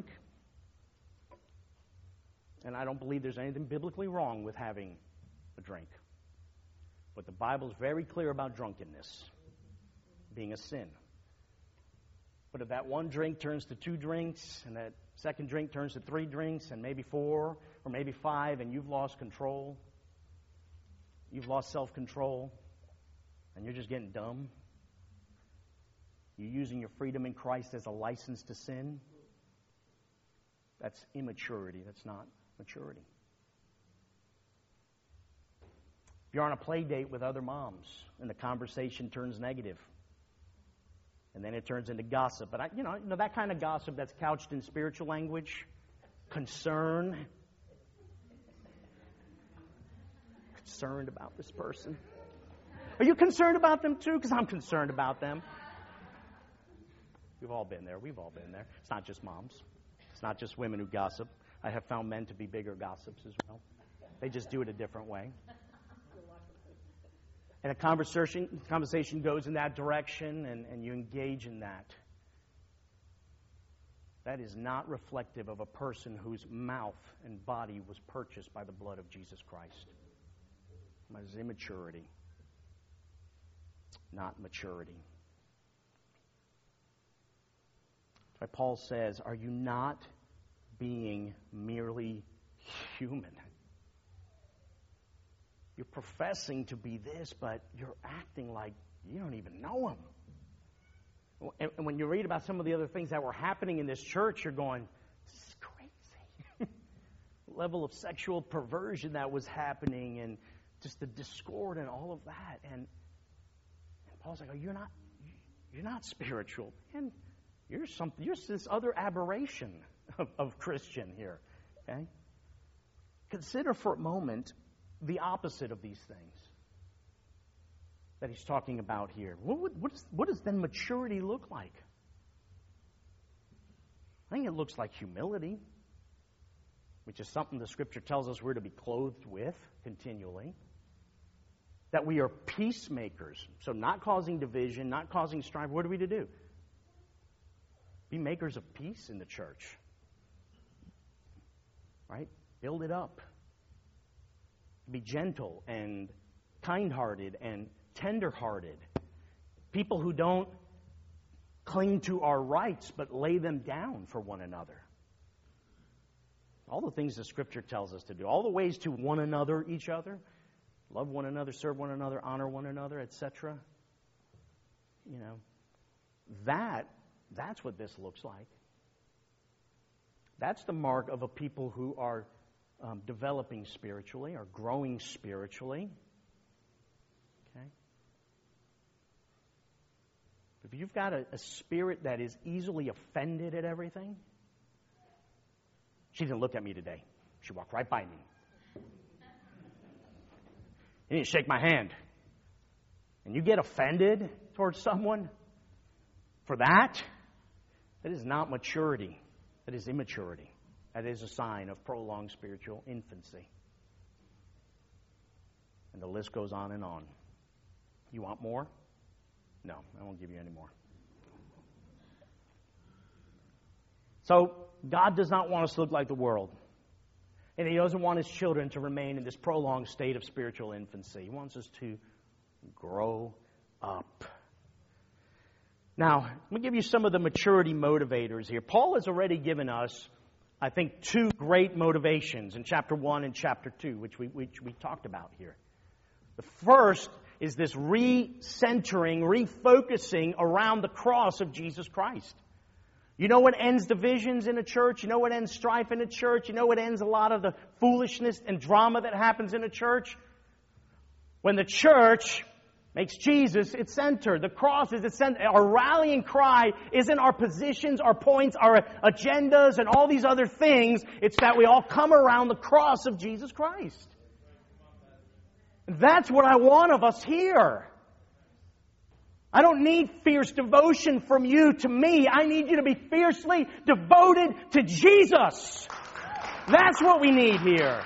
and I don't believe there's anything biblically wrong with having a drink, but the Bible's very clear about drunkenness being a sin. But if that one drink turns to two drinks, and that second drink turns to three drinks, and maybe four, or maybe five, and you've lost control, you've lost self-control, and you're just getting dumb, you're using your freedom in Christ as a license to sin, that's immaturity. That's not maturity. If you're on a play date with other moms, and the conversation turns negative, and then it turns into gossip. But, I, you know, you know, that kind of gossip that's couched in spiritual language, concern, concerned about this person. Are you concerned about them too? Because I'm concerned about them. We've all been there. We've all been there. It's not just moms. It's not just women who gossip. I have found men to be bigger gossips as well. They just do it a different way. And a conversation conversation goes in that direction, and, and you engage in that. That is not reflective of a person whose mouth and body was purchased by the blood of Jesus Christ. That is immaturity, not maturity. That's why Paul says, are you not being merely human? You're professing to be this, but you're acting like you don't even know him. And, and when you read about some of the other things that were happening in this church, you're going, this is crazy. The level of sexual perversion that was happening, and just the discord and all of that. And, and Paul's like, oh, you're not, you're not spiritual. And you're something. You're this other aberration of, of Christian here. Okay? Consider for a moment the opposite of these things that he's talking about here. What, would, what, is, what does then maturity look like? I think it looks like humility, which is something the Scripture tells us we're to be clothed with continually. That we are peacemakers, so not causing division, not causing strife. What are we to do? Be makers of peace in the church. Right? Build it up. Be gentle and kind-hearted and tender-hearted. People who don't cling to our rights but lay them down for one another. All the things the Scripture tells us to do. All the ways to one another each other. Love one another, serve one another, honor one another, et cetera. You know, that, that's what this looks like. That's the mark of a people who are Um, developing spiritually or growing spiritually. Okay? If you've got a, a spirit that is easily offended at everything, she didn't look at me today. She walked right by me. He didn't shake my hand. And you get offended towards someone for that, that is not maturity. That is immaturity. That is a sign of prolonged spiritual infancy. And the list goes on and on. You want more? No, I won't give you any more. So, God does not want us to look like the world. And He doesn't want His children to remain in this prolonged state of spiritual infancy. He wants us to grow up. Now, let me give you some of the maturity motivators here. Paul has already given us, I think, two great motivations in chapter one and chapter two, which we, which we talked about here. The first is this re-centering, refocusing around the cross of Jesus Christ. You know what ends divisions in a church? You know what ends strife in a church? You know what ends a lot of the foolishness and drama that happens in a church? When the church makes Jesus its center. The cross is its center. Our rallying cry isn't our positions, our points, our agendas, and all these other things. It's that we all come around the cross of Jesus Christ. That's what I want of us here. I don't need fierce devotion from you to me. I need you to be fiercely devoted to Jesus. That's what we need here.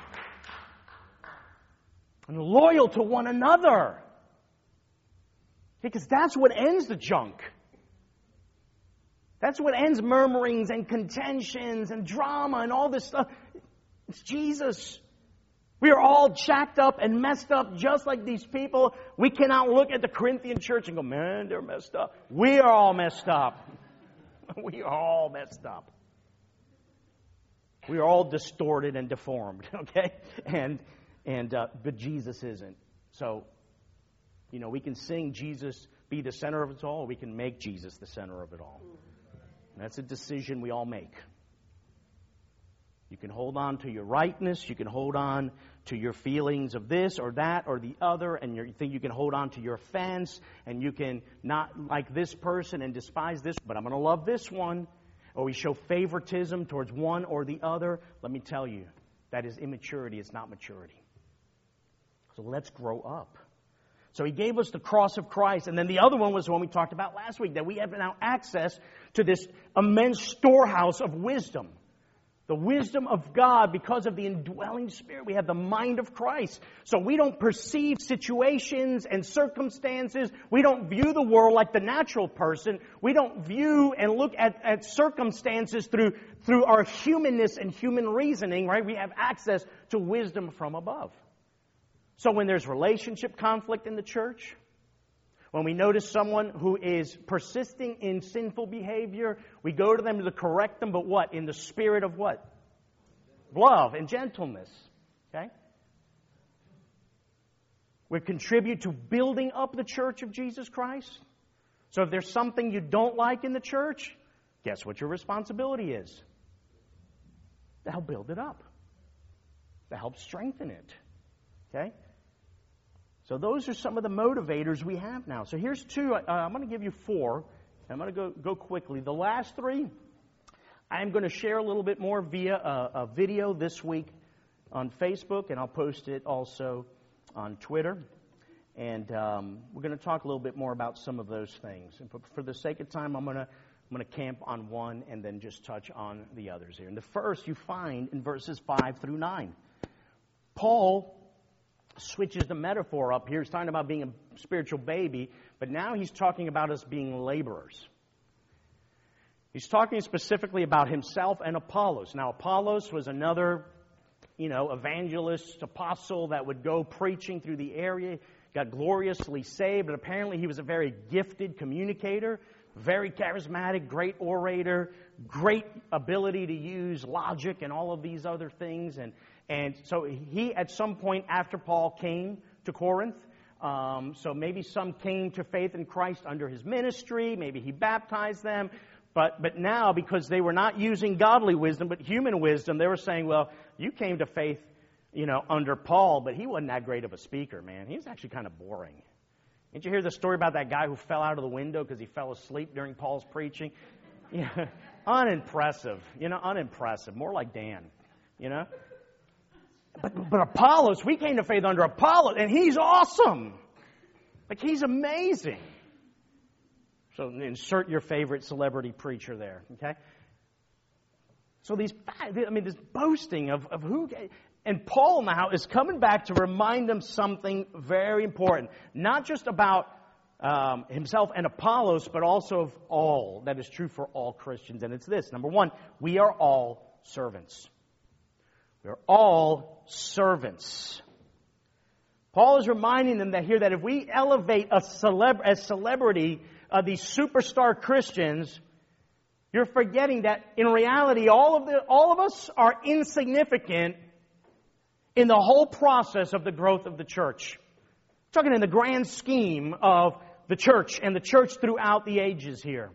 And loyal to one another. Because that's what ends the junk. That's what ends murmurings and contentions and drama and all this stuff. It's Jesus. We are all jacked up and messed up just like these people. We cannot look at the Corinthian church and go, man, they're messed up. We are all messed up. We are all messed up. We are all distorted and deformed, okay? And and uh, but Jesus isn't. So, you know, we can sing Jesus be the center of it all, or we can make Jesus the center of it all. And that's a decision we all make. You can hold on to your rightness, you can hold on to your feelings of this or that or the other, and you think you can hold on to your offense, and you can not like this person and despise this, but I'm going to love this one. Or we show favoritism towards one or the other. Let me tell you, that is immaturity. It's not maturity. So let's grow up. So he gave us the cross of Christ. And then the other one was the one we talked about last week, that we have now access to this immense storehouse of wisdom. The wisdom of God, because of the indwelling Spirit. We have the mind of Christ. So we don't perceive situations and circumstances. We don't view the world like the natural person. We don't view and look at, at circumstances through, through our humanness and human reasoning, right? We have access to wisdom from above. So when there's relationship conflict in the church, when we notice someone who is persisting in sinful behavior, we go to them to correct them, but what? In the spirit of what? Love and gentleness. Okay? We contribute to building up the church of Jesus Christ. So if there's something you don't like in the church, guess what your responsibility is? To help build it up. To help strengthen it. Okay? So those are some of the motivators we have now. So here's two. Uh, I'm going to give you four. I'm going to go, go quickly. The last three, I'm going to share a little bit more via a, a video this week on Facebook, and I'll post it also on Twitter. And um, we're going to talk a little bit more about some of those things. And for, for the sake of time, I'm going to I'm going to camp on one and then just touch on the others here. And the first you find in verses five through nine. Paul switches the metaphor up here. He's talking about being a spiritual baby, but now he's talking about us being laborers. He's talking specifically about himself and Apollos. Now, Apollos was another, you know, evangelist, apostle that would go preaching through the area, got gloriously saved, but apparently he was a very gifted communicator, very charismatic, great orator, great ability to use logic and all of these other things. And And so he, at some point after Paul came to Corinth, um, so maybe some came to faith in Christ under his ministry, maybe he baptized them, but but now because they were not using godly wisdom but human wisdom, they were saying, well, you came to faith, you know, under Paul, but he wasn't that great of a speaker, man. He was actually kind of boring. Didn't you hear the story about that guy who fell out of the window because he fell asleep during Paul's preaching? Yeah, unimpressive, you know, unimpressive, more like Dan, you know. But, but Apollos, we came to faith under Apollos, and he's awesome. Like, he's amazing. So insert your favorite celebrity preacher there, okay? So these, I mean, this boasting of, of who, and Paul now is coming back to remind them something very important. Not just about um, himself and Apollos, but also of all. That is true for all Christians, and it's this. Number one, we are all servants. We're all servants. Paul is reminding them that here that if we elevate a celeb as celebrity, uh, these superstar Christians, you're forgetting that in reality, all of the all of us are insignificant in the whole process of the growth of the church. I'm talking in the grand scheme of the church and the church throughout the ages here.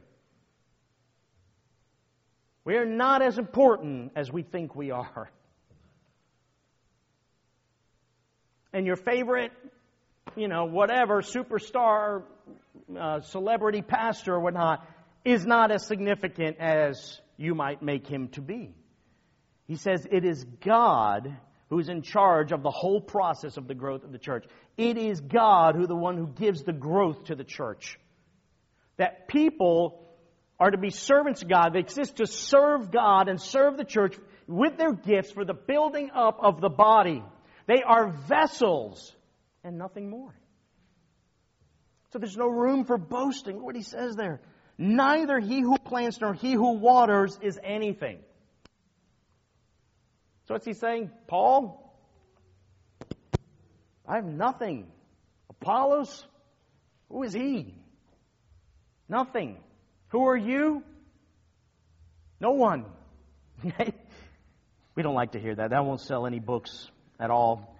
We are not as important as we think we are. And your favorite you know, whatever, superstar, uh, celebrity pastor or whatnot, is not as significant as you might make him to be. He says it is God who's in charge of the whole process of the growth of the church. It is God who the one who gives the growth to the church. That people are to be servants of God. They exist to serve God and serve the church with their gifts for the building up of the body. They are vessels and nothing more. So there's no room for boasting. Look what he says there. Neither he who plants nor he who waters is anything. So what's he saying? Paul, I have nothing. Apollos, who is he? Nothing. Who are you? No one. We don't like to hear that. That won't sell any books at all.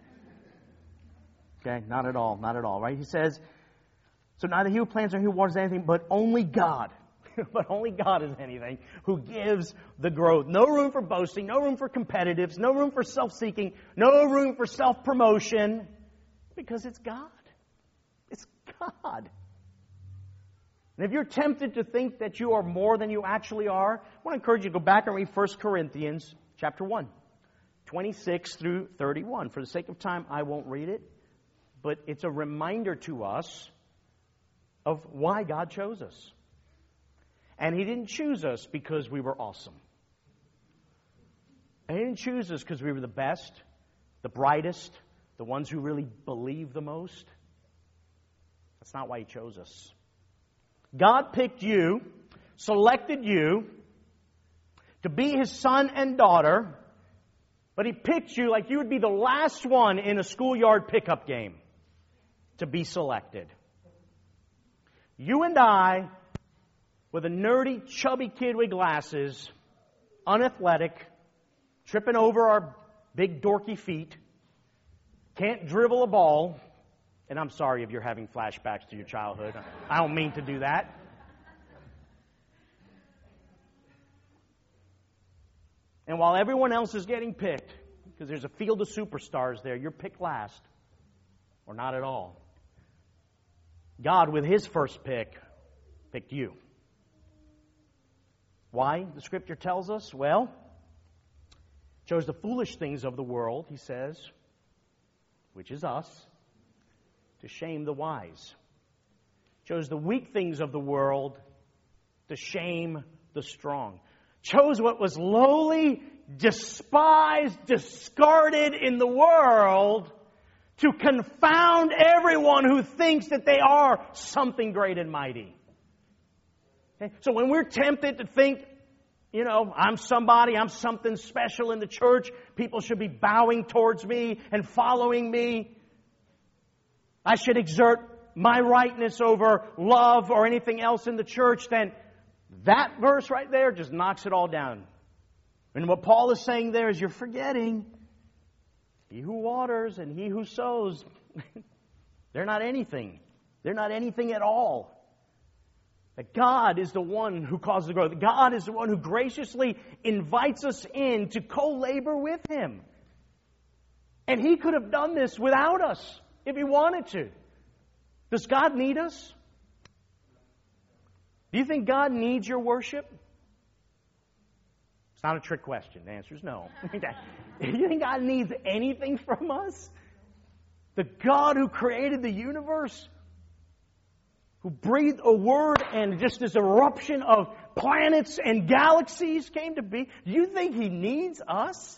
Okay, not at all, not at all, right? He says, so neither he who plants nor he who waters anything, but only God. But only God is anything who gives the growth. No room for boasting, no room for competitives, no room for self-seeking, no room for self-promotion, because it's God. It's God. And if you're tempted to think that you are more than you actually are, I want to encourage you to go back and read First Corinthians chapter one, twenty-six through thirty-one. For the sake of time, I won't read it, but it's a reminder to us of why God chose us. And He didn't choose us because we were awesome. And He didn't choose us because we were the best, the brightest, the ones who really believe the most. That's not why He chose us. God picked you, selected you to be His son and daughter, but He picked you like you would be the last one in a schoolyard pickup game to be selected. You and I, with a nerdy, chubby kid with glasses, unathletic, tripping over our big dorky feet, can't dribble a ball, and I'm sorry if you're having flashbacks to your childhood. I don't mean to do that. And while everyone else is getting picked, because there's a field of superstars there, you're picked last, or not at all. God, with His first pick, picked you. Why? The Scripture tells us, well, chose the foolish things of the world, He says, which is us, to shame the wise. Chose the weak things of the world to shame the strong. Chose what was lowly, despised, discarded in the world to confound everyone who thinks that they are something great and mighty. Okay? So when we're tempted to think, you know, I'm somebody, I'm something special in the church, people should be bowing towards me and following me, I should exert my rightness over love or anything else in the church, then that verse right there just knocks it all down. And what Paul is saying there is you're forgetting he who waters and he who sows, they're not anything. They're not anything at all. That God is the one who causes the growth. God is the one who graciously invites us in to co-labor with Him. And He could have done this without us if He wanted to. Does God need us? Do you think God needs your worship? It's not a trick question. The answer is no. Do you think God needs anything from us? The God who created the universe, who breathed a word and just this eruption of planets and galaxies came to be, do you think He needs us?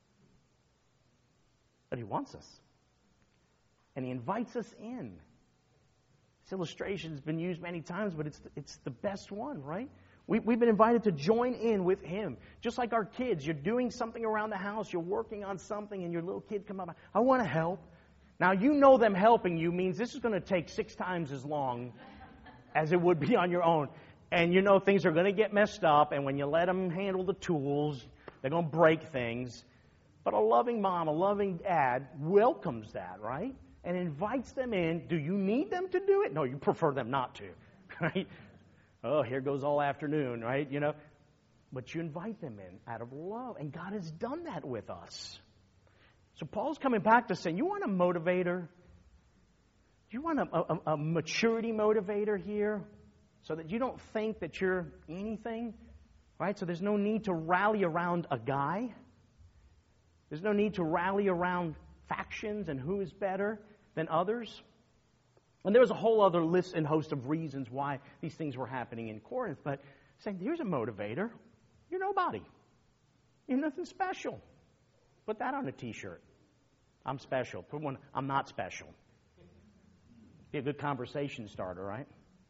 But He wants us. And He invites us in. This illustration has been used many times, but it's it's the best one, right? We, we've been invited to join in with Him. Just like our kids, you're doing something around the house, you're working on something, and your little kid come up, I want to help. Now, you know them helping you means this is going to take six times as long as it would be on your own. And you know things are going to get messed up, and when you let them handle the tools, they're going to break things. But a loving mom, a loving dad welcomes that, right? And invites them in. Do you need them to do it? No, you prefer them not to, right? Oh, here goes all afternoon, right? You know, but you invite them in out of love. And God has done that with us. So Paul's coming back to saying, you want a motivator? you want a, a, a maturity motivator here so that you don't think that you're anything, right? So there's no need to rally around a guy. There's no need to rally around factions and who is better than others. And there was a whole other list and host of reasons why these things were happening in Corinth. But saying, here's a motivator. You're nobody. You're nothing special. Put that on a t-shirt. I'm special. Put one, I'm not special. Be a good conversation starter, right?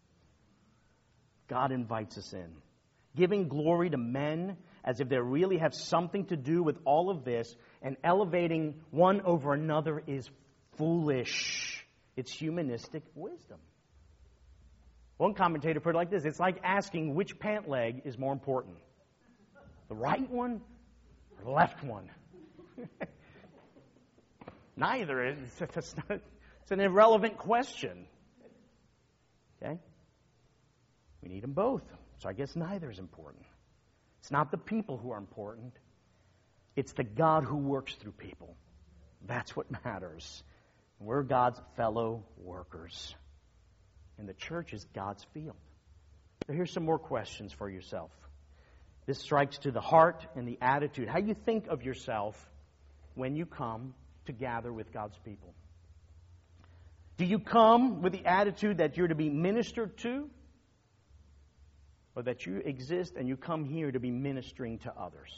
God invites us in. Giving glory to men as if they really have something to do with all of this, and elevating one over another is foolish. It's humanistic wisdom. One commentator put it like this: it's like asking which pant leg is more important, the right one or the left one. Neither is. It's, not, it's an irrelevant question. Okay? We need them both. So I guess neither is important. It's not the people who are important. It's the God who works through people. That's what matters. We're God's fellow workers. And the church is God's field. So here's some more questions for yourself. This strikes to the heart and the attitude. How you think of yourself when you come to gather with God's people. Do you come with the attitude that you're to be ministered to? Or that you exist and you come here to be ministering to others?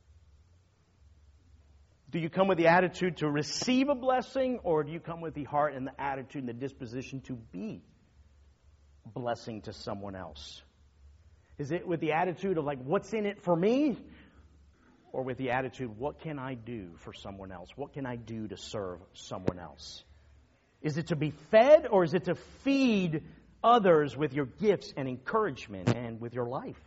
Do you come with the attitude to receive a blessing, or do you come with the heart and the attitude and the disposition to be a blessing to someone else? Is it with the attitude of like, what's in it for me? Or with the attitude, what can I do for someone else? What can I do to serve someone else? Is it to be fed, or is it to feed others with your gifts and encouragement and with your life?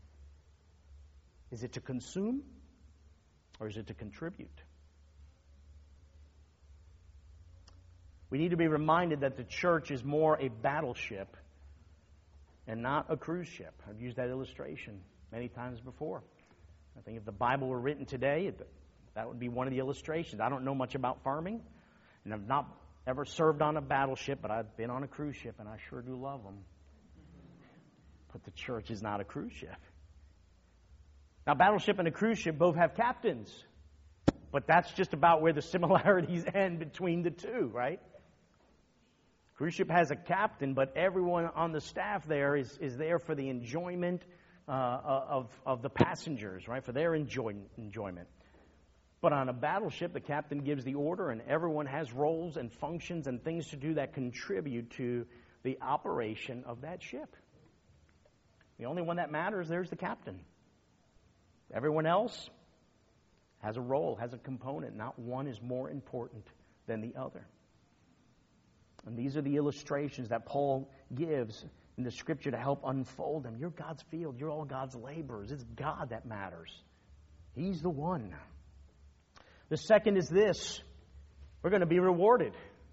Is it to consume, or is it to contribute? We need to be reminded that the church is more a battleship and not a cruise ship. I've used that illustration many times before. I think if the Bible were written today, that would be one of the illustrations. I don't know much about farming, and I've not ever served on a battleship, but I've been on a cruise ship, and I sure do love them. But the church is not a cruise ship. Now, battleship and a cruise ship both have captains, but that's just about where the similarities end between the two, right? Cruise ship has a captain, but everyone on the staff there is, is there for the enjoyment uh, of, of the passengers, right? For their enjoy, enjoyment. But on a battleship, the captain gives the order, and everyone has roles and functions and things to do that contribute to the operation of that ship. The only one that matters there is the captain. Everyone else has a role, has a component. Not one is more important than the other. And these are the illustrations that Paul gives in the Scripture to help unfold them. You're God's field. You're all God's laborers. It's God that matters. He's the one. The second is this: we're going to be rewarded.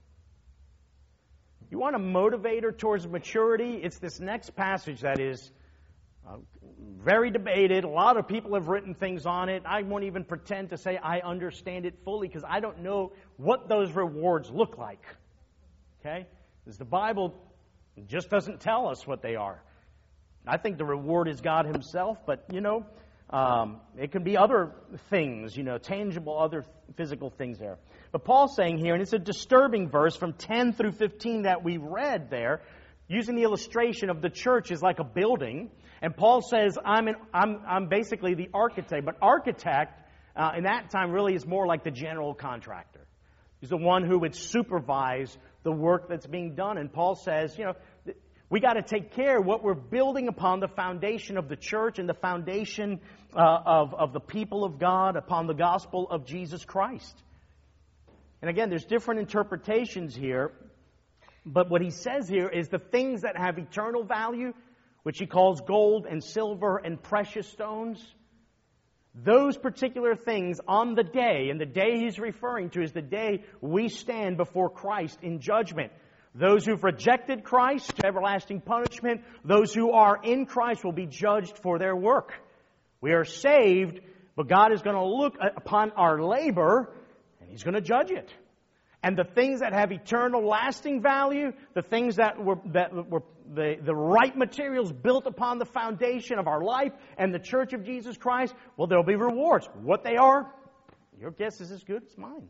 You want a motivator towards maturity? It's this next passage that is uh, very debated. A lot of people have written things on it. I won't even pretend to say I understand it fully because I don't know what those rewards look like. Okay? Because the Bible just doesn't tell us what they are. I think the reward is God Himself, but, you know, Um, it can be other things, you know, tangible, other physical things there. But Paul's saying here, and it's a disturbing verse from ten through fifteen that we read there, using the illustration of the church is like a building. And Paul says, I'm an, I'm, I'm basically the architect. But architect, uh, in that time, really is more like the general contractor. He's the one who would supervise the work that's being done. And Paul says, you know, we got to take care of what we're building upon the foundation of the church and the foundation uh, of, of the people of God, upon the gospel of Jesus Christ. And again, there's different interpretations here. But what he says here is the things that have eternal value, which he calls gold and silver and precious stones, those particular things on the day, and the day he's referring to is the day we stand before Christ in judgment. Those who've rejected Christ to everlasting punishment, those who are in Christ will be judged for their work. We are saved, but God is going to look upon our labor, and He's going to judge it. And the things that have eternal lasting value, the things that were, that were the, the right materials built upon the foundation of our life and the Church of Jesus Christ, well, there'll be rewards. What they are, your guess is as good as mine.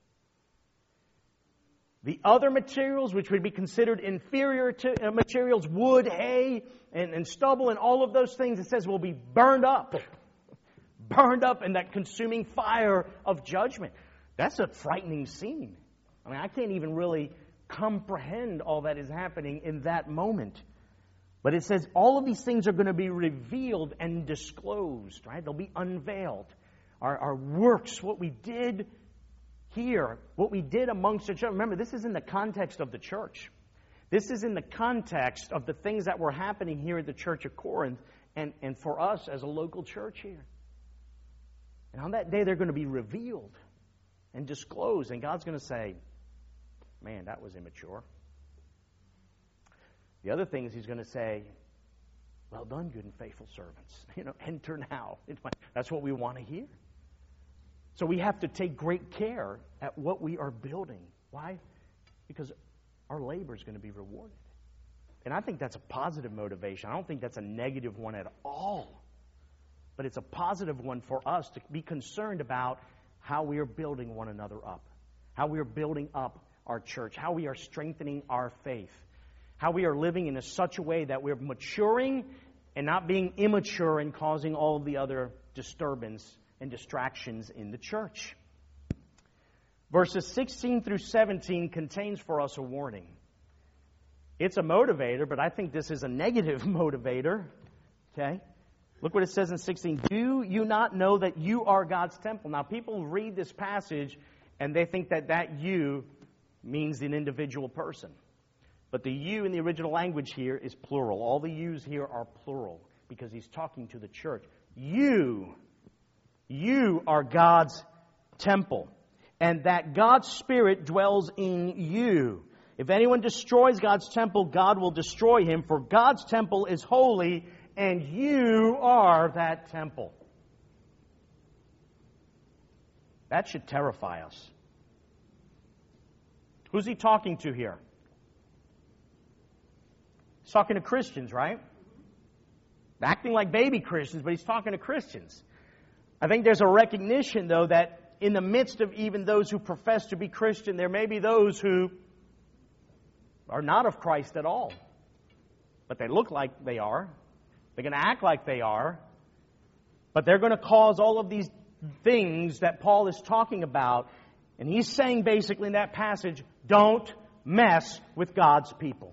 The other materials, which would be considered inferior to, uh, materials, wood, hay, and, and stubble, and all of those things, it says will be burned up. Burned up in that consuming fire of judgment. That's a frightening scene. I mean, I can't even really comprehend all that is happening in that moment. But it says all of these things are going to be revealed and disclosed, right? They'll be unveiled. Our, our works, what we did here, what we did amongst the church. Remember, this is in the context of the church. This is in the context of the things that were happening here at the Church of Corinth and, and for us as a local church here. And on that day, they're going to be revealed and disclosed. And God's going to say, man, that was immature. The other thing is He's going to say, well done, good and faithful servants. You know, enter now. That's what we want to hear. So we have to take great care at what we are building. Why? Because our labor is going to be rewarded. And I think that's a positive motivation. I don't think that's a negative one at all. But it's a positive one for us to be concerned about how we are building one another up, how we are building up our church, how we are strengthening our faith, how we are living in a such a way that we're maturing and not being immature and causing all of the other disturbance and distractions in the church. Verses sixteen through seventeen contains for us a warning. It's a motivator, but I think this is a negative motivator. Okay? Look what it says in sixteen. Do you not know that you are God's temple? Now, people read this passage and they think that that you means an individual person. But the you in the original language here is plural. All the yous here are plural because he's talking to the church. You, you are God's temple, and that God's Spirit dwells in you. If anyone destroys God's temple, God will destroy him, for God's temple is holy, and you are that temple. That should terrify us. Who's he talking to here? He's talking to Christians, right? Acting like baby Christians, but he's talking to Christians. I think there's a recognition, though, that in the midst of even those who profess to be Christian, there may be those who are not of Christ at all. But they look like they are. They're going to act like they are. But they're going to cause all of these things that Paul is talking about. And he's saying basically in that passage, don't mess with God's people.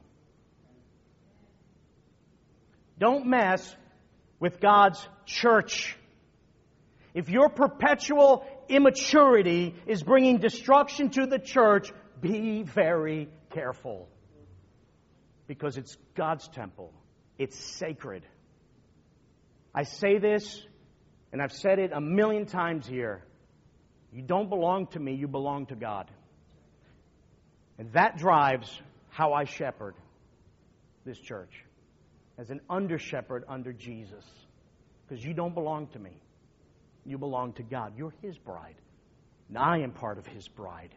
Don't mess with God's church. If your perpetual immaturity is bringing destruction to the church, be very careful. Because it's God's temple. It's sacred. I say this, and I've said it a million times here. You don't belong to me, you belong to God. And that drives how I shepherd this church. As an under-shepherd under Jesus. Because you don't belong to me. You belong to God. You're His bride. And I am part of His bride.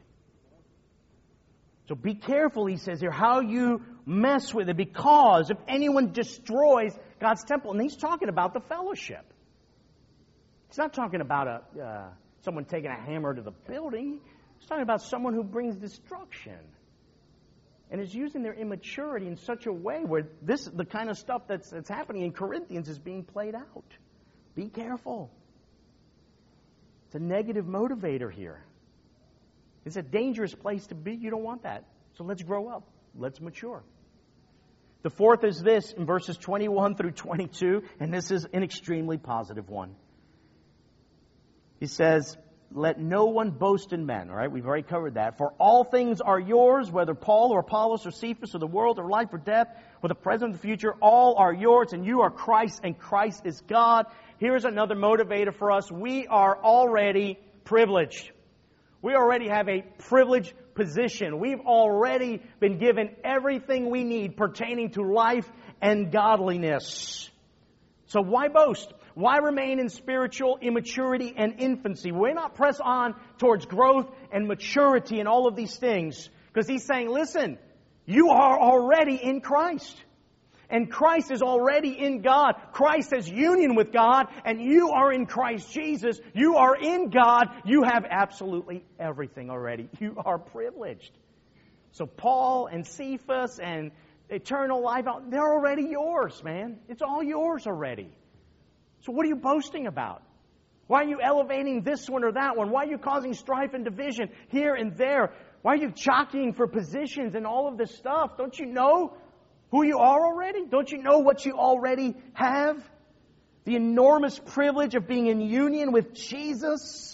So be careful, he says here, how you mess with it. Because if anyone destroys God's temple, and he's talking about the fellowship. He's not talking about a uh, someone taking a hammer to the building. He's talking about someone who brings destruction. And is using their immaturity in such a way where this, the kind of stuff that's, that's happening in Corinthians is being played out. Be careful. It's a negative motivator here. It's a dangerous place to be. You don't want that. So let's grow up. Let's mature. The fourth is this in verses twenty-one through twenty-two, and this is an extremely positive one. He says, let no one boast in men. All right, we've already covered that. For all things are yours, whether Paul or Apollos or Cephas or the world or life or death, or the present or the future, all are yours, and you are Christ, and Christ is God. Here's another motivator for us. We are already privileged. We already have a privileged position. We've already been given everything we need pertaining to life and godliness. So why boast? Why remain in spiritual immaturity and infancy? Why not press on towards growth and maturity and all of these things? Because He's saying, listen, you are already in Christ. And Christ is already in God. Christ has union with God, and you are in Christ Jesus. You are in God. You have absolutely everything already. You are privileged. So Paul and Cephas and eternal life, they're already yours, man. It's all yours already. So what are you boasting about? Why are you elevating this one or that one? Why are you causing strife and division here and there? Why are you jockeying for positions and all of this stuff? Don't you know who you are already? Don't you know what you already have? The enormous privilege of being in union with Jesus.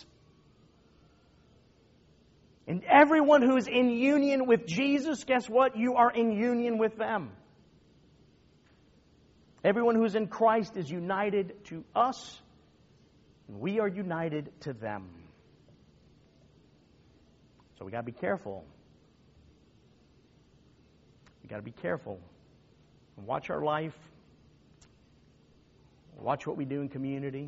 And everyone who is in union with Jesus, guess what? You are in union with them. Everyone who is in Christ is united to us, and we are united to them. So we got to be careful. We got to be careful. And watch our life. Watch what we do in community.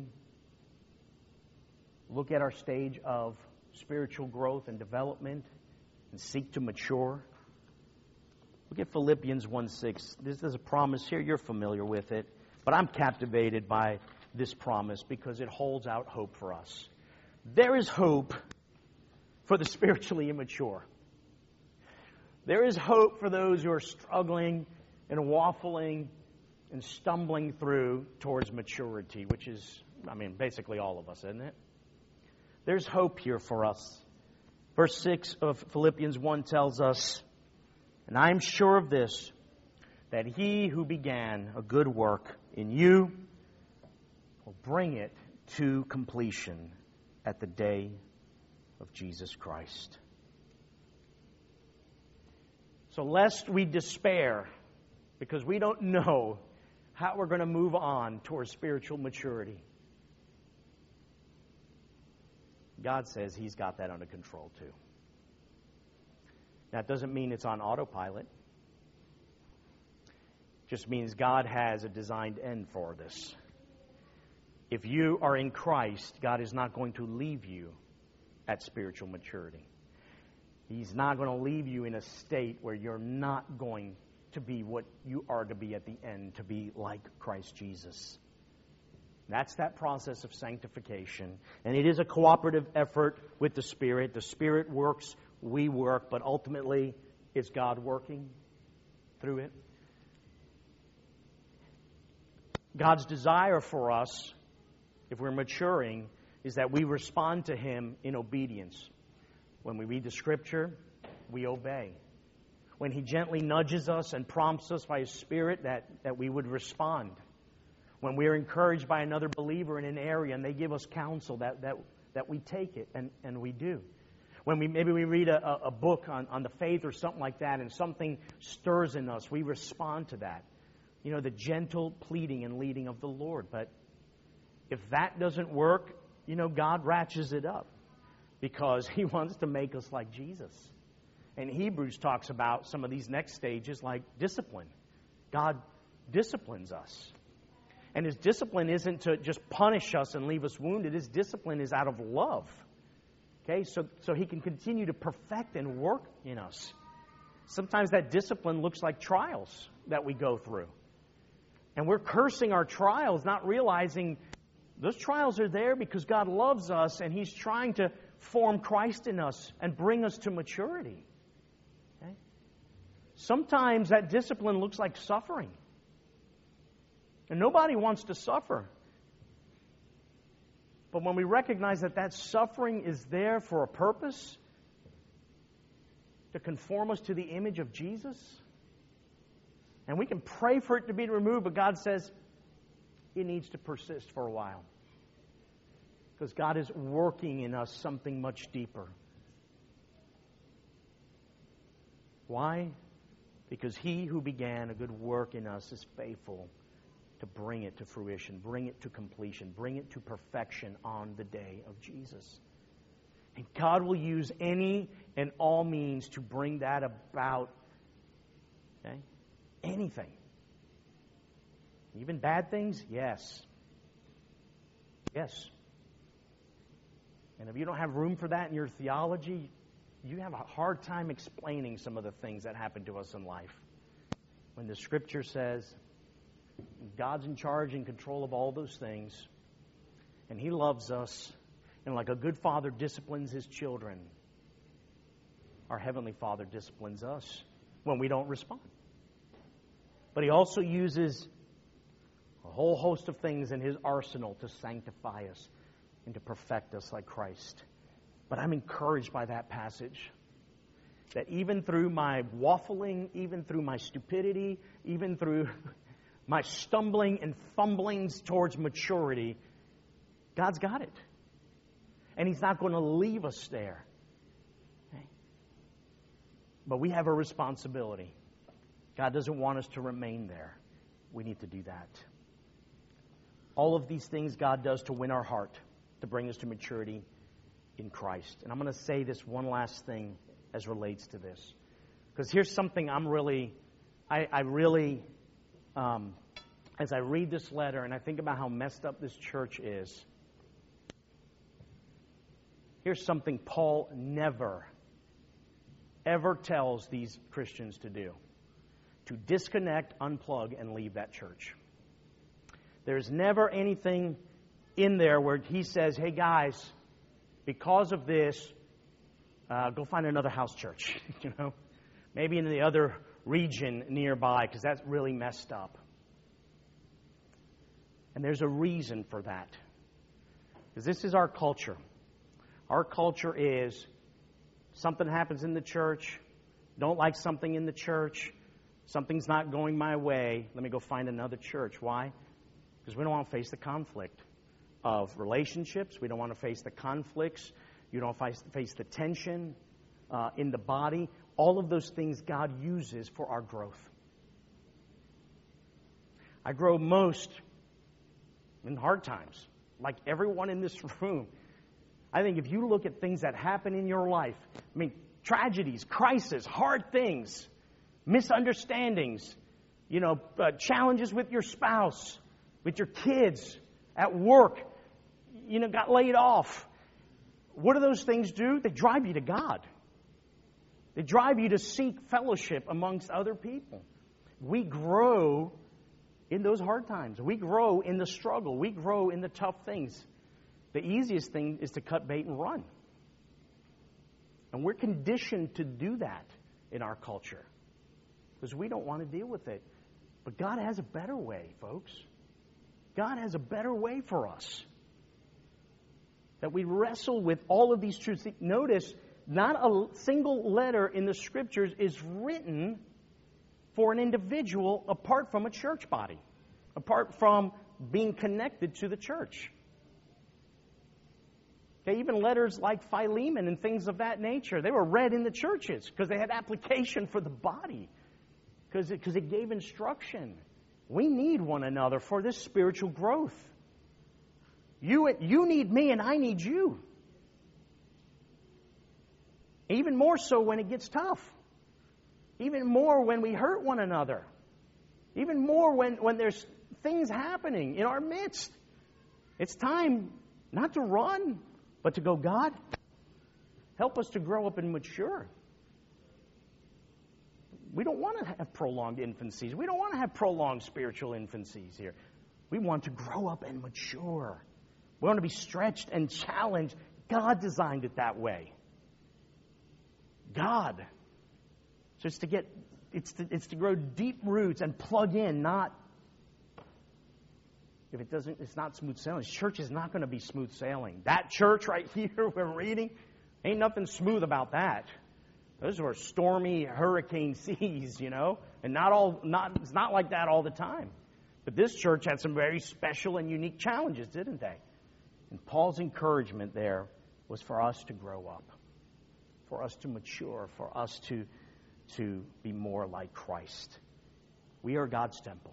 Look at our stage of spiritual growth and development and seek to mature. Look at Philippians one six. This is a promise here. You're familiar with it. But I'm captivated by this promise because it holds out hope for us. There is hope for the spiritually immature. There is hope for those who are struggling and waffling and stumbling through towards maturity, which is, I mean, basically all of us, isn't it? There's hope here for us. Verse six of Philippians one tells us, and I am sure of this, that He who began a good work in you will bring it to completion at the day of Jesus Christ. So lest we despair, because we don't know how we're going to move on towards spiritual maturity, God says He's got that under control too. That doesn't mean it's on autopilot. It just means God has a designed end for this. If you are in Christ, God is not going to leave you at spiritual maturity. He's not going to leave you in a state where you're not going to be what you are to be at the end, to be like Christ Jesus. That's that process of sanctification. And it is a cooperative effort with the Spirit. The Spirit works, we work, but ultimately it's God working through it. God's desire for us, if we're maturing, is that we respond to Him in obedience. When we read the Scripture, we obey. When He gently nudges us and prompts us by His Spirit, that, that we would respond. When we are encouraged by another believer in an area and they give us counsel, that, that, that we take it, and, and we do. When we maybe we read a, a book on, on the faith or something like that and something stirs in us, we respond to that. You know, the gentle pleading and leading of the Lord. But if that doesn't work, you know, God ratchets it up because He wants to make us like Jesus. And Hebrews talks about some of these next stages like discipline. God disciplines us. And His discipline isn't to just punish us and leave us wounded. His discipline is out of love. Okay, so, so He can continue to perfect and work in us. Sometimes that discipline looks like trials that we go through. And we're cursing our trials, not realizing those trials are there because God loves us and He's trying to form Christ in us and bring us to maturity. Okay? Sometimes that discipline looks like suffering. And nobody wants to suffer. But when we recognize that that suffering is there for a purpose, to conform us to the image of Jesus, and we can pray for it to be removed, but God says it needs to persist for a while. Because God is working in us something much deeper. Why? Because He who began a good work in us is faithful to bring it to fruition, bring it to completion, bring it to perfection on the day of Jesus. And God will use any and all means to bring that about. Okay? Anything. Even bad things? Yes. Yes. And if you don't have room for that in your theology, you have a hard time explaining some of the things that happen to us in life. When the Scripture says God's in charge and control of all those things, and He loves us, and like a good father disciplines his children, our Heavenly Father disciplines us when we don't respond. But He also uses a whole host of things in His arsenal to sanctify us and to perfect us like Christ. But I'm encouraged by that passage, that even through my waffling, even through my stupidity, even through my stumbling and fumblings towards maturity, God's got it. And He's not going to leave us there. Okay? But we have a responsibility. God doesn't want us to remain there. We need to do that. All of these things God does to win our heart, to bring us to maturity in Christ. And I'm going to say this one last thing as relates to this. Because here's something I'm really, I, I really, um, as I read this letter and I think about how messed up this church is, here's something Paul never, ever tells these Christians to do. To disconnect, unplug, and leave that church. There's never anything in there where he says, hey guys, because of this, uh, go find another house church. You know, maybe in the other region nearby, because that's really messed up. And there's a reason for that. Because this is our culture. Our culture is something happens in the church, don't like something in the church, something's not going my way, let me go find another church. Why? Because we don't want to face the conflict of relationships. We don't want to face the conflicts. You don't face, face the tension uh, in the body. All of those things God uses for our growth. I grow most in hard times, like everyone in this room. I think if you look at things that happen in your life, I mean, tragedies, crises, hard things, misunderstandings, you know, uh, challenges with your spouse, with your kids, at work, you know, got laid off. What do those things do? They drive you to God. They drive you to seek fellowship amongst other people. We grow in those hard times. We grow in the struggle. We grow in the tough things. The easiest thing is to cut bait and run. And we're conditioned to do that in our culture because we don't want to deal with it. But God has a better way, folks. God has a better way for us. That we wrestle with all of these truths. Notice, not a single letter in the Scriptures is written for an individual apart from a church body, apart from being connected to the church. Okay, even letters like Philemon and things of that nature, they were read in the churches because they had application for the body, because it, because it gave instruction. We need one another for this spiritual growth. You, you need me and I need you. Even more so when it gets tough. Even more when we hurt one another. Even more when, when there's things happening in our midst. It's time not to run, but to go, God, help us to grow up and mature. We don't want to have prolonged infancies. We don't want to have prolonged spiritual infancies here. We want to grow up and mature. We want to be stretched and challenged. God designed it that way. God. So it's to get, it's to, it's to grow deep roots and plug in, not, if it doesn't, it's not smooth sailing. Church is not going to be smooth sailing. That church right here we're reading, ain't nothing smooth about that. Those were stormy hurricane seas, you know, and not all, not, it's not like that all the time. But this church had some very special and unique challenges, didn't they? And Paul's encouragement there was for us to grow up, for us to mature, for us to, to be more like Christ. We are God's temple.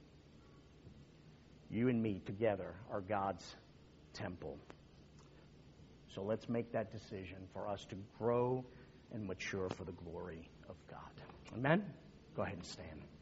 You and me together are God's temple. So let's make that decision for us to grow and mature for the glory of God. Amen? Go ahead and stand.